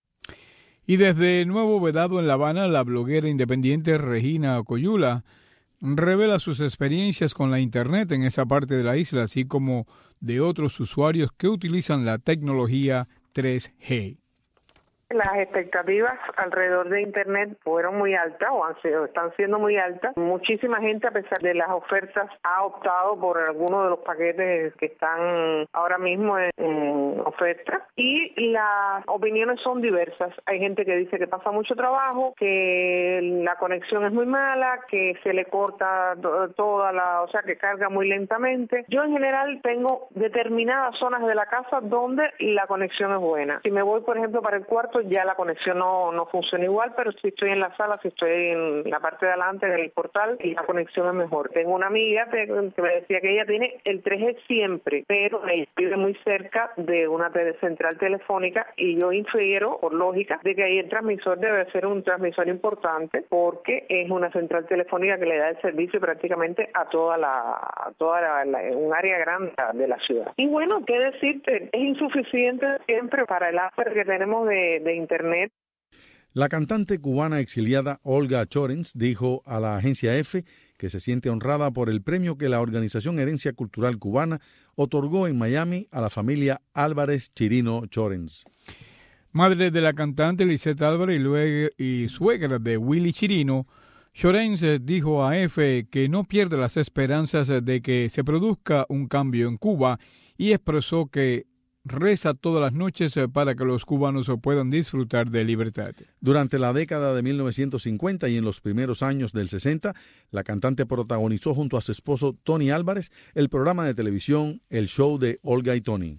Y desde Nuevo Vedado en La Habana, la bloguera independiente Regina Coyula revela sus experiencias con la Internet en esa parte de la isla, así como de otros usuarios que utilizan la tecnología tres G. Las expectativas alrededor de Internet fueron muy altas o han sido, están siendo muy altas. Muchísima gente, a pesar de las ofertas, ha optado por alguno de los paquetes que están ahora mismo en, en oferta. Y las opiniones son diversas. Hay gente que dice que pasa mucho trabajo, que la conexión es muy mala, que se le corta toda la, o sea, que carga muy lentamente. Yo en general tengo determinadas zonas de la casa donde la conexión es buena. Si me voy, por ejemplo, para el cuarto, ya la conexión no, no funciona igual, pero si estoy en la sala, si estoy en la parte de adelante del portal, la conexión es mejor. Tengo una amiga que me decía que ella tiene el tres G siempre, pero ella vive muy cerca de una central telefónica y yo infiero, por lógica, de que ahí el transmisor debe ser un transmisor importante porque es una central telefónica que le da el servicio prácticamente a toda la, a toda la, la, un área grande de la ciudad. Y bueno, qué decirte, es insuficiente siempre para el after que tenemos de, de Internet. La cantante cubana exiliada Olga Chorens dijo a la agencia EFE que se siente honrada por el premio que la Organización Herencia Cultural Cubana otorgó en Miami a la familia Álvarez Chirino Chorens. Madre de la cantante Lisette Álvarez y, luego, y suegra de Willy Chirino, Chorens dijo a EFE que no pierde las esperanzas de que se produzca un cambio en Cuba y expresó que reza todas las noches para que los cubanos puedan disfrutar de libertad. Durante la década de mil novecientos cincuenta y en los primeros años del sesenta, la cantante protagonizó junto a su esposo Tony Álvarez el programa de televisión El Show de Olga y Tony.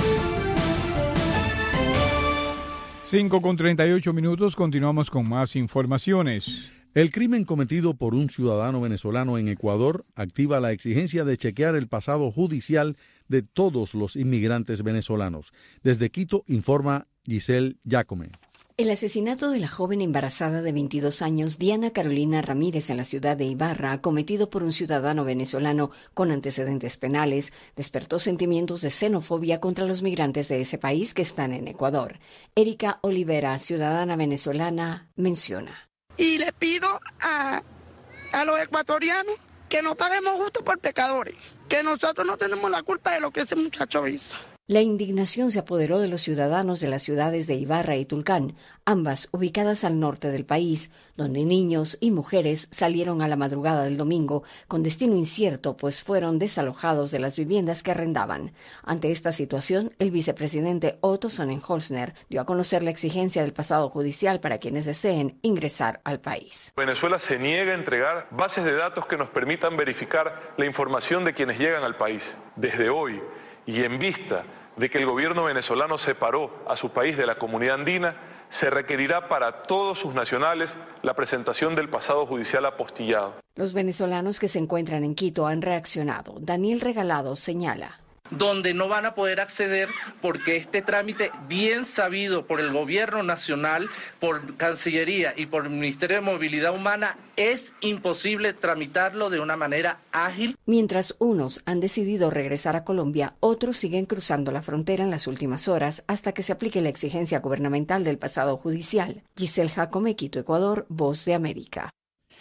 cinco con treinta y ocho minutos, continuamos con más informaciones. El crimen cometido por un ciudadano venezolano en Ecuador activa la exigencia de chequear el pasado judicial de todos los inmigrantes venezolanos. Desde Quito informa Giselle Jacome. El asesinato de la joven embarazada de veintidós años, Diana Carolina Ramírez, en la ciudad de Ibarra, cometido por un ciudadano venezolano con antecedentes penales, despertó sentimientos de xenofobia contra los migrantes de ese país que están en Ecuador. Erika Olivera, ciudadana venezolana, menciona. Y le pido a, a los ecuatorianos que no paguemos justo por pecadores, que nosotros no tenemos la culpa de lo que ese muchacho hizo. La indignación se apoderó de los ciudadanos de las ciudades de Ibarra y Tulcán, ambas ubicadas al norte del país, donde niños y mujeres salieron a la madrugada del domingo con destino incierto, pues fueron desalojados de las viviendas que arrendaban. Ante esta situación, el vicepresidente Otto Sonnenholzner dio a conocer la exigencia del pasado judicial para quienes deseen ingresar al país. Venezuela se niega a entregar bases de datos que nos permitan verificar la información de quienes llegan al país. Desde hoy, y en vista de que el gobierno venezolano separó a su país de la comunidad andina, se requerirá para todos sus nacionales la presentación del pasado judicial apostillado. Los venezolanos que se encuentran en Quito han reaccionado. Daniel Regalado señala. Donde no van a poder acceder porque este trámite, bien sabido por el gobierno nacional, por Cancillería y por el Ministerio de Movilidad Humana, es imposible tramitarlo de una manera ágil. Mientras unos han decidido regresar a Colombia, otros siguen cruzando la frontera en las últimas horas hasta que se aplique la exigencia gubernamental del pasado judicial. Giselle Jacome, Quito, Ecuador, Voz de América.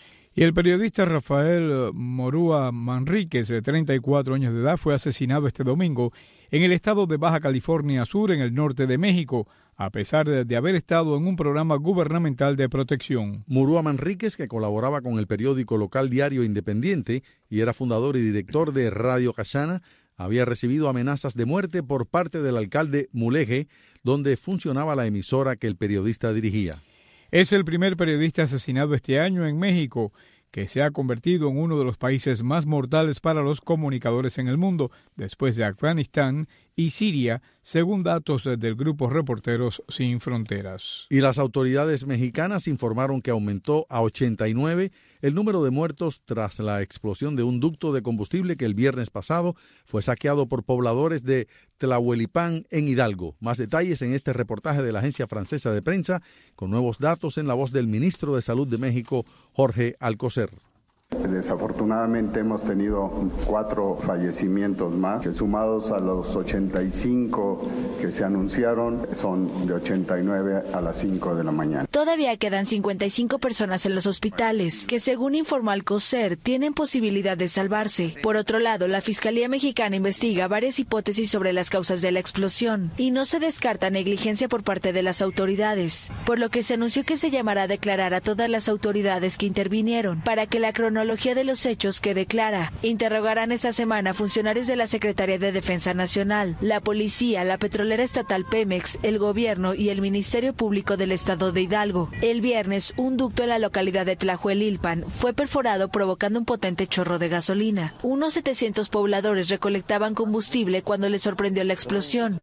Y el periodista Rafael Morúa Manríquez, de treinta y cuatro años de edad, fue asesinado este domingo en el estado de Baja California Sur, en el norte de México, a pesar de, de haber estado en un programa gubernamental de protección. Morúa Manríquez, que colaboraba con el periódico local Diario Independiente y era fundador y director de Radio Cachana, había recibido amenazas de muerte por parte del alcalde Mulegé, donde funcionaba la emisora que el periodista dirigía. Es el primer periodista asesinado este año en México, que se ha convertido en uno de los países más mortales para los comunicadores en el mundo, después de Afganistán y Siria, según datos del grupo Reporteros Sin Fronteras. Y las autoridades mexicanas informaron que aumentó a ochenta y nueve el número de muertos tras la explosión de un ducto de combustible que el viernes pasado fue saqueado por pobladores de Tlahuelipán, en Hidalgo. Más detalles en este reportaje de la agencia francesa de prensa, con nuevos datos en la voz del ministro de Salud de México, Jorge Alcocer. Desafortunadamente hemos tenido cuatro fallecimientos más, que sumados a los ochenta y cinco que se anunciaron, son de ochenta y nueve a las cinco de la mañana. Todavía quedan cincuenta y cinco personas en los hospitales, que según informó Alcocer, tienen posibilidad de salvarse. Por otro lado, la Fiscalía Mexicana investiga varias hipótesis sobre las causas de la explosión, y no se descarta negligencia por parte de las autoridades, por lo que se anunció que se llamará a declarar a todas las autoridades que intervinieron, para que la cronología de los hechos quede clara. Interrogarán esta semana a funcionarios de la Secretaría de Defensa Nacional, la Policía, la Petrolera Estatal Pemex, el Gobierno y el Ministerio Público del Estado de Hidalgo. El viernes, un ducto en la localidad de Tlahuelilpan fue perforado, provocando un potente chorro de gasolina. Unos setecientos pobladores recolectaban combustible cuando les sorprendió la explosión.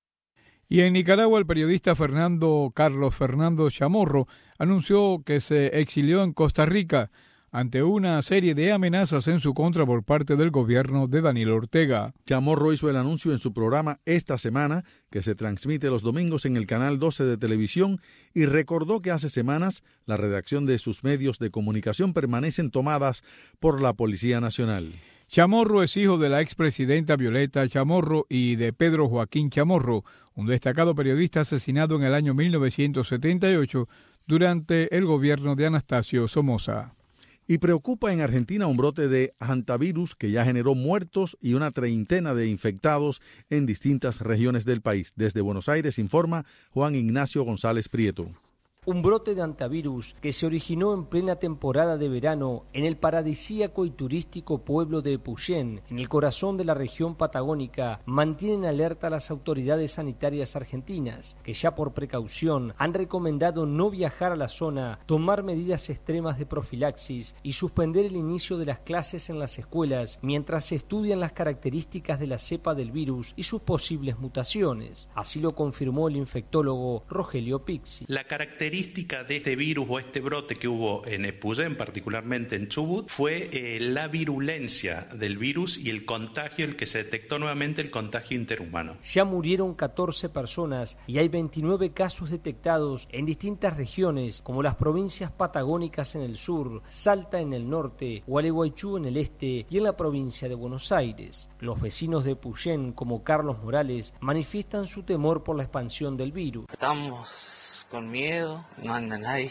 Y en Nicaragua, el periodista Fernando Carlos Fernando Chamorro anunció que se exilió en Costa Rica ante una serie de amenazas en su contra por parte del gobierno de Daniel Ortega. Chamorro hizo el anuncio en su programa Esta Semana, que se transmite los domingos en el Canal doce de televisión, y recordó que hace semanas la redacción de sus medios de comunicación permanecen tomadas por la Policía Nacional. Chamorro es hijo de la expresidenta Violeta Chamorro y de Pedro Joaquín Chamorro, un destacado periodista asesinado en el año mil novecientos setenta y ocho durante el gobierno de Anastasio Somoza. Y preocupa en Argentina un brote de hantavirus que ya generó muertos y una treintena de infectados en distintas regiones del país. Desde Buenos Aires informa Juan Ignacio González Prieto. Un brote de hantavirus que se originó en plena temporada de verano en el paradisíaco y turístico pueblo de Epuyén, en el corazón de la región patagónica, mantiene en alerta a las autoridades sanitarias argentinas, que ya por precaución han recomendado no viajar a la zona, tomar medidas extremas de profilaxis y suspender el inicio de las clases en las escuelas mientras se estudian las características de la cepa del virus y sus posibles mutaciones. Así lo confirmó el infectólogo Rogelio Pixi. La característica de este virus o este brote que hubo en Epuyén, particularmente en Chubut, fue eh, la virulencia del virus y el contagio, el que se detectó nuevamente el contagio interhumano. Ya murieron catorce personas y hay veintinueve casos detectados en distintas regiones, como las provincias patagónicas en el sur, Salta en el norte, Gualeguaychú en el este y en la provincia de Buenos Aires. Los vecinos de Epuyén, como Carlos Morales, manifiestan su temor por la expansión del virus. Estamos con miedo no, no andan ahí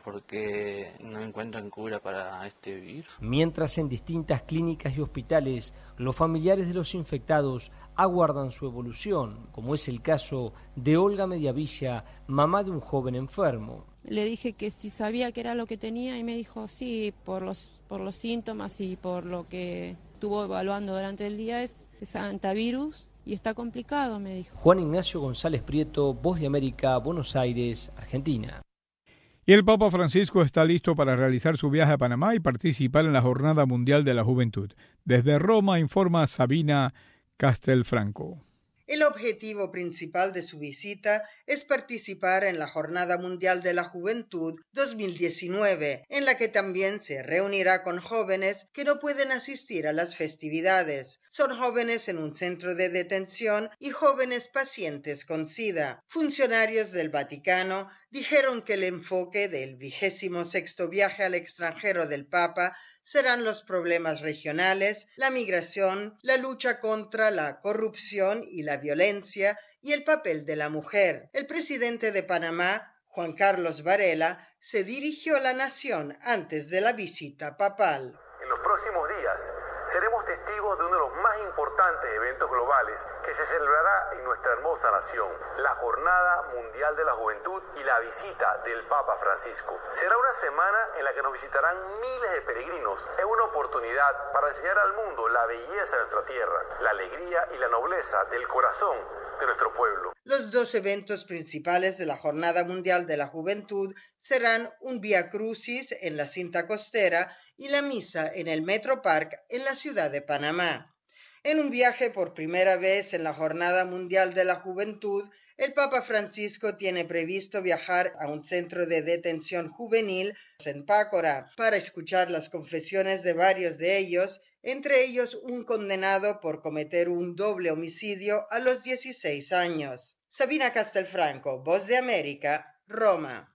porque no encuentran cura para este virus. Mientras en distintas clínicas y hospitales los familiares de los infectados aguardan su evolución, como es el caso de Olga Mediavilla, mamá de un joven enfermo. Le dije que si sabía qué era lo que tenía y me dijo sí, por los, por los síntomas y por lo que estuvo evaluando durante el día es, es antivirus. Y está complicado, me dijo. Juan Ignacio González Prieto, Voz de América, Buenos Aires, Argentina. Y el Papa Francisco está listo para realizar su viaje a Panamá y participar en la Jornada Mundial de la Juventud. Desde Roma informa Sabina Castelfranco. El objetivo principal de su visita es participar en la Jornada Mundial de la Juventud dos mil diecinueve, en la que también se reunirá con jóvenes que no pueden asistir a las festividades. Son jóvenes en un centro de detención y jóvenes pacientes con SIDA. Funcionarios del Vaticano dijeron que el enfoque del vigésimo sexto viaje al extranjero del Papa serán los problemas regionales, la migración, la lucha contra la corrupción y la violencia y el papel de la mujer. El presidente de Panamá, Juan Carlos Varela, se dirigió a la nación antes de la visita papal. En los próximos días seremos testigos de uno de los más importantes eventos globales que se celebrará en nuestra hermosa nación, la Jornada Mundial de la Juventud y la visita del Papa Francisco. Será una semana en la que nos visitarán miles de peregrinos. Es una oportunidad para enseñar al mundo la belleza de nuestra tierra, la alegría y la nobleza del corazón de nuestro pueblo. Los dos eventos principales de la Jornada Mundial de la Juventud serán un Vía Crucis en la cinta costera y la misa en el Metro Park en la ciudad de Panamá. En un viaje por primera vez en la Jornada Mundial de la Juventud, el Papa Francisco tiene previsto viajar a un centro de detención juvenil en Pácora para escuchar las confesiones de varios de ellos, entre ellos un condenado por cometer un doble homicidio a los dieciséis años. Sabina Castelfranco, Voz de América, Roma.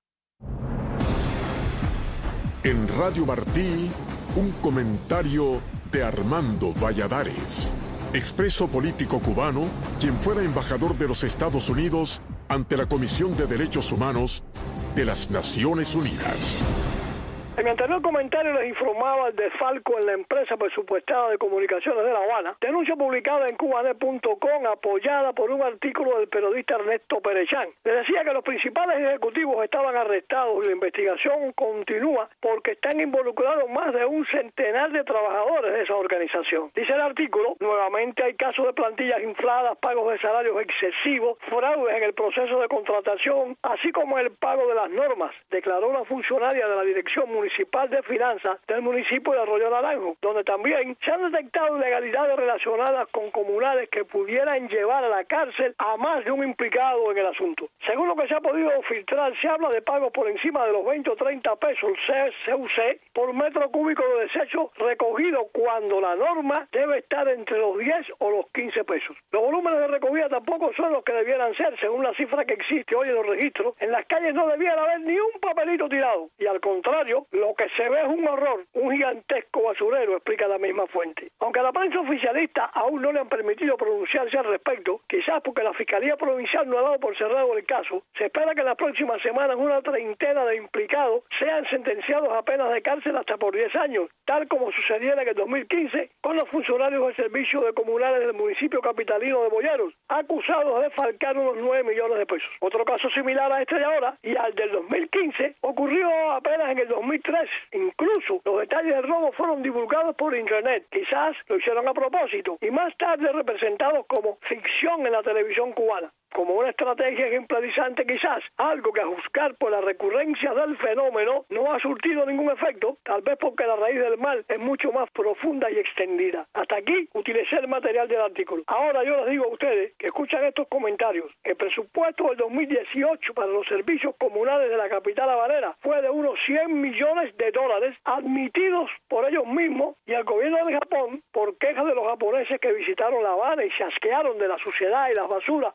En Radio Martí, un comentario de Armando Valladares, expreso político cubano, quien fuera embajador de los Estados Unidos ante la Comisión de Derechos Humanos de las Naciones Unidas. En mi anterior comentario les informaba el desfalco en la empresa presupuestada de comunicaciones de La Habana, denuncia publicada en cubanet punto com apoyada por un artículo del periodista Ernesto Perechán. Les decía que los principales ejecutivos estaban arrestados y la investigación continúa porque están involucrados más de un centenar de trabajadores de esa organización. Dice el artículo, nuevamente hay casos de plantillas infladas, pagos de salarios excesivos, fraudes en el proceso de contratación, así como el pago de las normas, declaró una funcionaria de la Dirección Municipal Municipal de Finanzas del municipio de Arroyo Naranjo, donde también se han detectado ilegalidades relacionadas con comunales que pudieran llevar a la cárcel a más de un implicado en el asunto. Según lo que se ha podido filtrar, se habla de pagos por encima de los veinte o treinta pesos C U C por metro cúbico de desecho recogido cuando la norma debe estar entre los diez o los quince pesos. Los volúmenes de recogida tampoco son los que debieran ser, según la cifra que existe hoy en los registros. En las calles no debiera haber ni un papelito tirado y al contrario, lo que se ve es un horror, un gigantesco basurero, explica la misma fuente. Aunque a la prensa oficialista aún no le han permitido pronunciarse al respecto, quizás porque la Fiscalía Provincial no ha dado por cerrado el caso, se espera que en las próximas semanas una treintena de implicados sean sentenciados a penas de cárcel hasta por diez años, tal como sucediera en el dos mil quince con los funcionarios del Servicio de Comunales del municipio capitalino de Boyeros, acusados de falcar unos nueve millones de pesos. Otro caso similar a este de ahora y al del dos mil quince ocurrió apenas en el dos mil tres. Incluso los detalles del robo fueron divulgados por internet. Quizás lo hicieron a propósito y más tarde representados como ficción en la televisión cubana. Como una estrategia ejemplarizante quizás, algo que a juzgar por la recurrencia del fenómeno no ha surtido ningún efecto, tal vez porque la raíz del mal es mucho más profunda y extendida. Hasta aquí utilicé el material del artículo. Ahora yo les digo a ustedes que escuchan estos comentarios. El presupuesto del dos mil dieciocho para los servicios comunales de la capital habanera fue de unos cien millones de dólares admitidos por ellos mismos y el gobierno de Japón por quejas de los japoneses que visitaron La Habana y se asquearon de la suciedad y las basuras por todas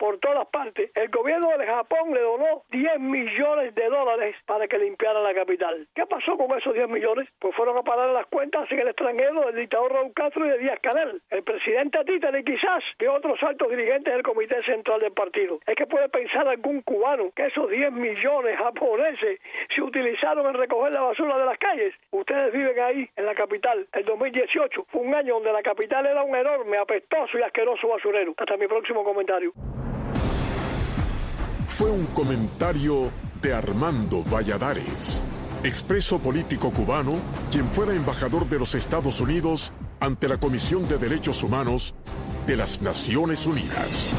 partes, el gobierno de Japón le donó diez millones de dólares para que limpiara la capital. ¿Qué pasó con esos diez millones? Pues fueron a parar las cuentas en el extranjero del dictador Raúl Castro y de Díaz-Canel, el presidente títere y quizás de otros altos dirigentes del Comité Central del partido. Es que puede pensar algún cubano que esos diez millones japoneses se utilizaron en recoger la basura de las calles. Ustedes viven ahí, en la capital. El dos mil dieciocho fue un año donde la capital era un enorme, apestoso y asqueroso basurero. Hasta mi próximo comentario. Fue un comentario de Armando Valladares, expreso político cubano, quien fuera embajador de los Estados Unidos ante la Comisión de Derechos Humanos de las Naciones Unidas.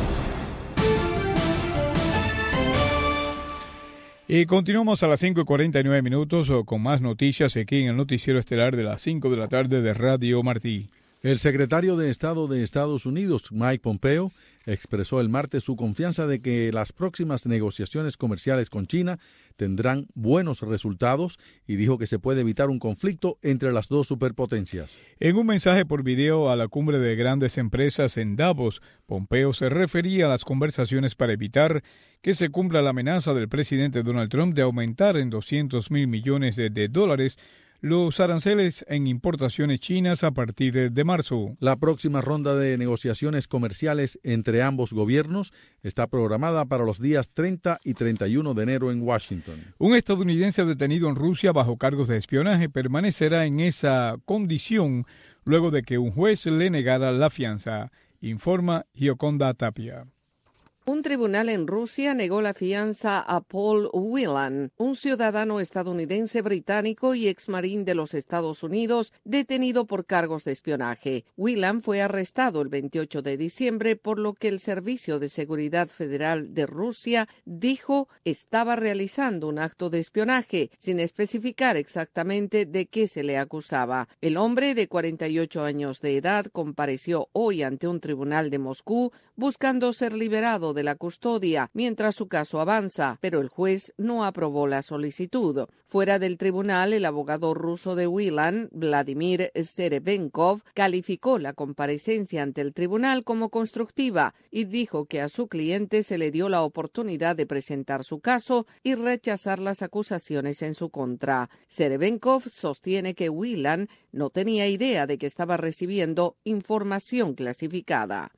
Y continuamos a las cinco y cuarenta y nueve minutos con más noticias aquí en el noticiero estelar de las cinco de la tarde de Radio Martí. El secretario de Estado de Estados Unidos, Mike Pompeo, expresó el martes su confianza de que las próximas negociaciones comerciales con China tendrán buenos resultados y dijo que se puede evitar un conflicto entre las dos superpotencias. En un mensaje por video a la cumbre de grandes empresas en Davos, Pompeo se refería a las conversaciones para evitar que se cumpla la amenaza del presidente Donald Trump de aumentar en doscientos mil millones de, de dólares los aranceles en importaciones chinas a partir de marzo. La próxima ronda de negociaciones comerciales entre ambos gobiernos está programada para los días treinta y treinta y uno de enero en Washington. Un estadounidense detenido en Rusia bajo cargos de espionaje permanecerá en esa condición luego de que un juez le negara la fianza, informa Gioconda Tapia. Un tribunal en Rusia negó la fianza a Paul Whelan, un ciudadano estadounidense británico y exmarín de los Estados Unidos, detenido por cargos de espionaje. Whelan fue arrestado el veintiocho de diciembre, por lo que el Servicio de Seguridad Federal de Rusia dijo estaba realizando un acto de espionaje, sin especificar exactamente de qué se le acusaba. El hombre de cuarenta y ocho años de edad compareció hoy ante un tribunal de Moscú buscando ser liberado de la custodia mientras su caso avanza, pero el juez no aprobó la solicitud. Fuera del tribunal, el abogado ruso de Whelan, Vladimir Serebenkov, calificó la comparecencia ante el tribunal como constructiva y dijo que a su cliente se le dio la oportunidad de presentar su caso y rechazar las acusaciones en su contra. Serebenkov sostiene que Whelan no tenía idea de que estaba recibiendo información clasificada.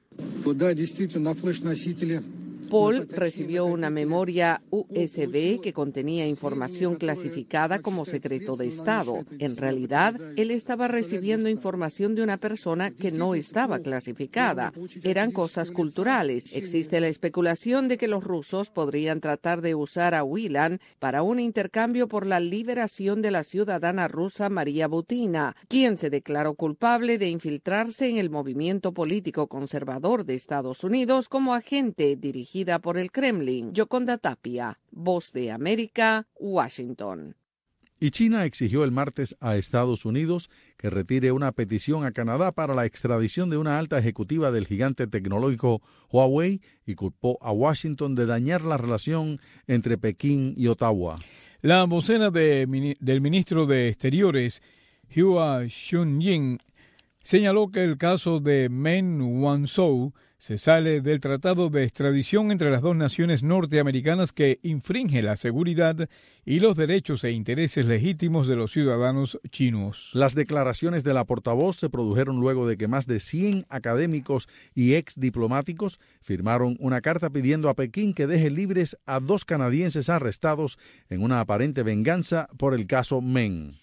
Paul recibió una memoria U S B que contenía información clasificada como secreto de Estado. En realidad, él estaba recibiendo información de una persona que no estaba clasificada. Eran cosas culturales. Existe la especulación de que los rusos podrían tratar de usar a Whelan para un intercambio por la liberación de la ciudadana rusa María Butina, quien se declaró culpable de infiltrarse en el movimiento político conservador de Estados Unidos como agente dirigido por el Kremlin. Gioconda Tapia, Voz de América, Washington. Y China exigió el martes a Estados Unidos que retire una petición a Canadá para la extradición de una alta ejecutiva del gigante tecnológico Huawei y culpó a Washington de dañar la relación entre Pekín y Ottawa. La vocera de, del ministro de Exteriores, Hua Chunying, señaló que el caso de Meng Wanzhou se sale del tratado de extradición entre las dos naciones norteamericanas que infringe la seguridad y los derechos e intereses legítimos de los ciudadanos chinos. Las declaraciones de la portavoz se produjeron luego de que más de cien académicos y exdiplomáticos firmaron una carta pidiendo a Pekín que deje libres a dos canadienses arrestados en una aparente venganza por el caso Meng.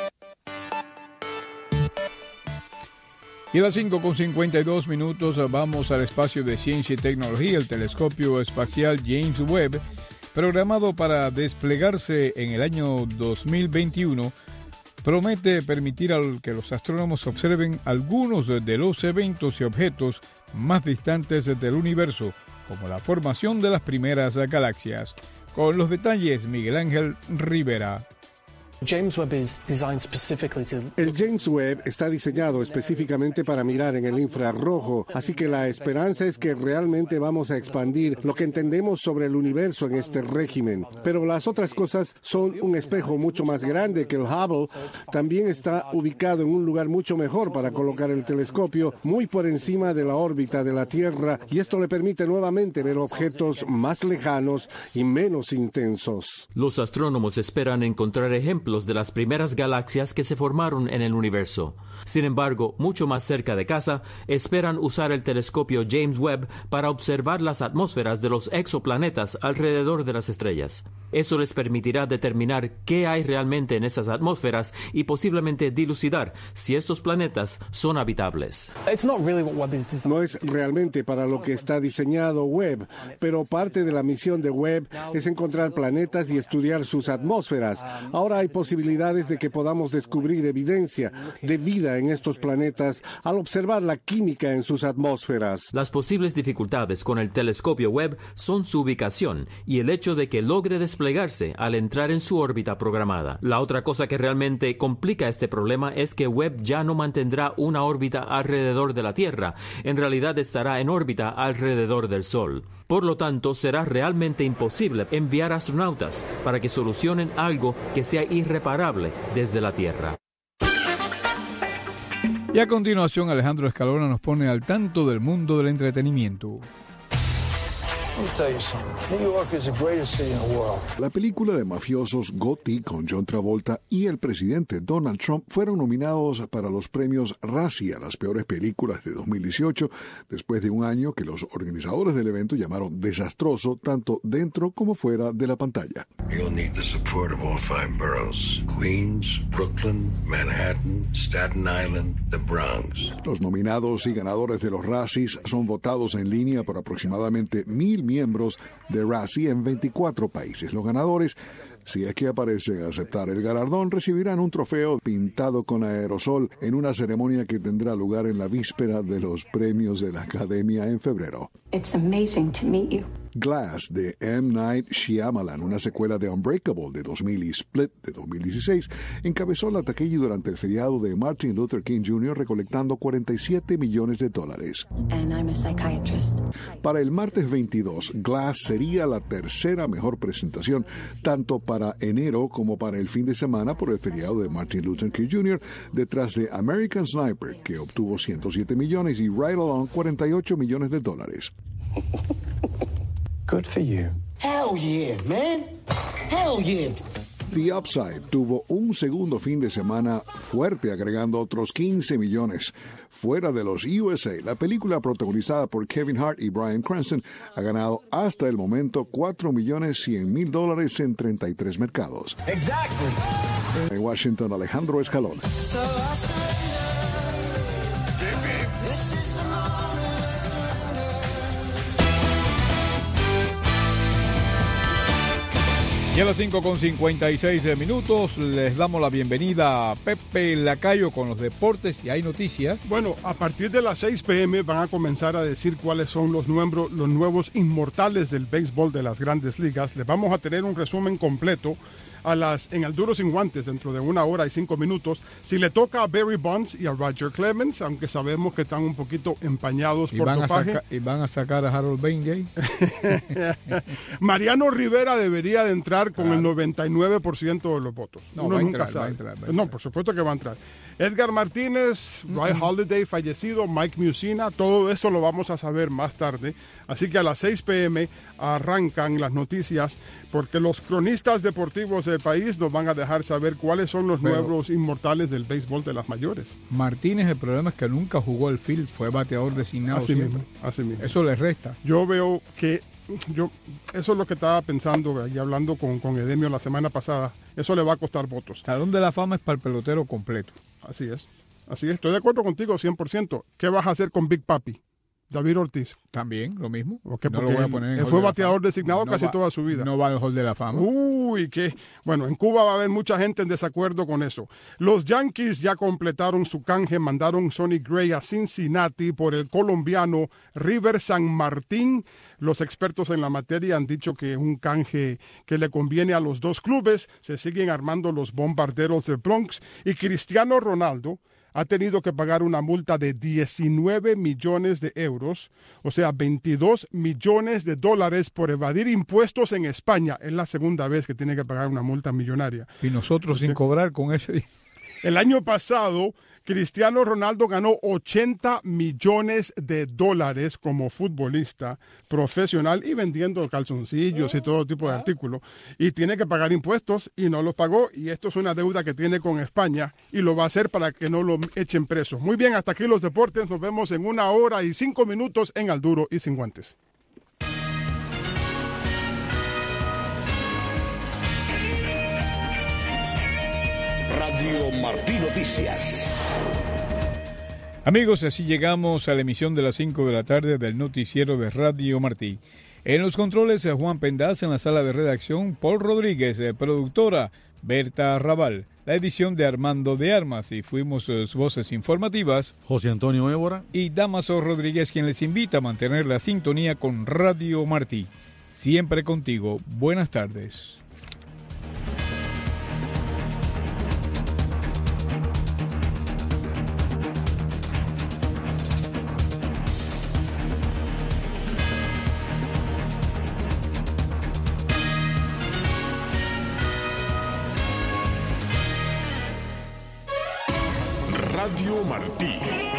Y a las cinco con cincuenta y dos minutos vamos al espacio de ciencia y tecnología. El telescopio espacial James Webb, programado para desplegarse en el año dos mil veintiuno, promete permitir al que los astrónomos observen algunos de los eventos y objetos más distantes del universo, como la formación de las primeras galaxias. Con los detalles, Miguel Ángel Rivera. James Webb is designed specifically to... El James Webb está diseñado específicamente para mirar en el infrarrojo, así que la esperanza es que realmente vamos a expandir lo que entendemos sobre el universo en este régimen. Pero las otras cosas son un espejo mucho más grande que el Hubble. También está ubicado en un lugar mucho mejor para colocar el telescopio muy por encima de la órbita de la Tierra, y esto le permite nuevamente ver objetos más lejanos y menos intensos. Los astrónomos esperan encontrar ejemplos de las primeras galaxias que se formaron en el universo. Sin embargo, mucho más cerca de casa, esperan usar el telescopio James Webb para observar las atmósferas de los exoplanetas alrededor de las estrellas. Eso les permitirá determinar qué hay realmente en esas atmósferas y posiblemente dilucidar si estos planetas son habitables. No es realmente para lo que está diseñado Webb, pero parte de la misión de Webb es encontrar planetas y estudiar sus atmósferas. Ahora hay posibilidades de que podamos descubrir evidencia de vida en estos planetas al observar la química en sus atmósferas. Las posibles dificultades con el telescopio Webb son su ubicación y el hecho de que logre desplegarse al entrar en su órbita programada. La otra cosa que realmente complica este problema es que Webb ya no mantendrá una órbita alrededor de la Tierra. En realidad estará en órbita alrededor del Sol. Por lo tanto, será realmente imposible enviar astronautas para que solucionen algo que sea irreparable desde la Tierra. Y a continuación, Alejandro Escalona nos pone al tanto del mundo del entretenimiento. La película de mafiosos Gotti con John Travolta y el presidente Donald Trump fueron nominados para los premios Razzie a las peores películas de dos mil dieciocho, después de un año que los organizadores del evento llamaron desastroso tanto dentro como fuera de la pantalla. You'll need the support of all five boroughs: Queens, Brooklyn, Manhattan, Staten Island, the Bronx. Los nominados y ganadores de los Razzies son votados en línea por aproximadamente mil miembros de Razzie en veinticuatro países. Los ganadores, si es que aparecen a aceptar el galardón, recibirán un trofeo pintado con aerosol en una ceremonia que tendrá lugar en la víspera de los premios de la Academia en febrero. It's amazing to meet you. Glass de M. Night Shyamalan, una secuela de Unbreakable de dos mil y Split de dos mil dieciséis, encabezó la taquilla durante el feriado de Martin Luther King junior recolectando cuarenta y siete millones de dólares. And I'm a psychiatrist. Para el martes veintidós, Glass sería la tercera mejor presentación, tanto para enero como para el fin de semana por el feriado de Martin Luther King junior, detrás de American Sniper, que obtuvo ciento siete millones, y Ride Along, cuarenta y ocho millones de dólares. Good for you. Hell yeah, man. Hell yeah. The Upside tuvo un segundo fin de semana fuerte, agregando otros quince millones. Fuera de los U S A, la película protagonizada por Kevin Hart y Bryan Cranston ha ganado hasta el momento cuatro millones cien mil dólares en treinta y tres mercados. Exactly. En Washington, Alejandro Escalona. So Y a las cinco con cincuenta y seis minutos les damos la bienvenida a Pepe Lacayo con los deportes y hay noticias. Bueno, a partir de las seis pe eme van a comenzar a decir cuáles son los, nuevos, los nuevos inmortales del béisbol de las grandes ligas. Les vamos a tener un resumen completo a las, en el Duro Sin Guantes dentro de una hora y cinco minutos. Si le toca a Barry Bonds y a Roger Clemens, aunque sabemos que están un poquito empañados y por van dopaje. A saca, y van a sacar a Harold Baines. Mariano Rivera debería de entrar con claro. el noventa y nueve por ciento de los votos. No, Uno va nunca entrar, sabe. Va a entrar, va a entrar. No, por supuesto que va a entrar. Edgar Martínez, mm-hmm. Ray Holiday fallecido, Mike Mussina, todo eso lo vamos a saber más tarde. Así que a las seis pe eme arrancan las noticias porque los cronistas deportivos del país nos van a dejar saber cuáles son los Pero, nuevos inmortales del béisbol de las mayores. Martínez, el problema es que nunca jugó el field, fue bateador designado así siempre. Mismo, así mismo. Eso le resta. Yo veo que, yo eso es lo que estaba pensando y hablando con, con Edemio la semana pasada, eso le va a costar votos. Salón de la Fama es para el pelotero completo. Así es, así es, estoy de acuerdo contigo cien por ciento. ¿Qué vas a hacer con Big Papi? David Ortiz. También, lo mismo. Okay, no lo voy a poner en él Hall fue de la bateador Fama. designado No casi va- toda su vida. No va al Hall de la Fama. Uy, qué. Bueno, en Cuba va a haber mucha gente en desacuerdo con eso. Los Yankees ya completaron su canje, mandaron Sonny Gray a Cincinnati por el colombiano River San Martín. Los expertos en la materia han dicho que es un canje que le conviene a los dos clubes. Se siguen armando los bombarderos del Bronx. Y Cristiano Ronaldo ha tenido que pagar una multa de diecinueve millones de euros, o sea, veintidós millones de dólares por evadir impuestos en España. Es la segunda vez que tiene que pagar una multa millonaria. Y nosotros sin cobrar con ese... El año pasado, Cristiano Ronaldo ganó ochenta millones de dólares como futbolista profesional y vendiendo calzoncillos y todo tipo de artículos. Y tiene que pagar impuestos y no los pagó. Y esto es una deuda que tiene con España y lo va a hacer para que no lo echen preso. Muy bien, hasta aquí los deportes. Nos vemos en una hora y cinco minutos en Al Duro y Sin Guantes. Radio Martí Noticias. Amigos, así llegamos a la emisión de las cinco de la tarde del noticiero de Radio Martí. En los controles, Juan Pendaz, en la sala de redacción, Paul Rodríguez, productora, Berta Raval, la edición de Armando de Armas, y fuimos sus voces informativas, José Antonio Évora y Damaso Rodríguez, quien les invita a mantener la sintonía con Radio Martí. Siempre contigo. Buenas tardes. Radio Martí,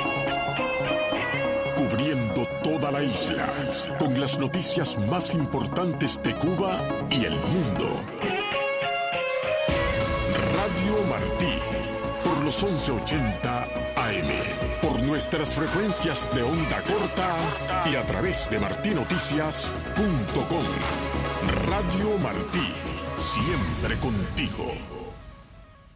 cubriendo toda la isla con las noticias más importantes de Cuba y el mundo. Radio Martí, por los once ochenta A M, por nuestras frecuencias de onda corta y a través de martí noticias punto com. Radio Martí, siempre contigo.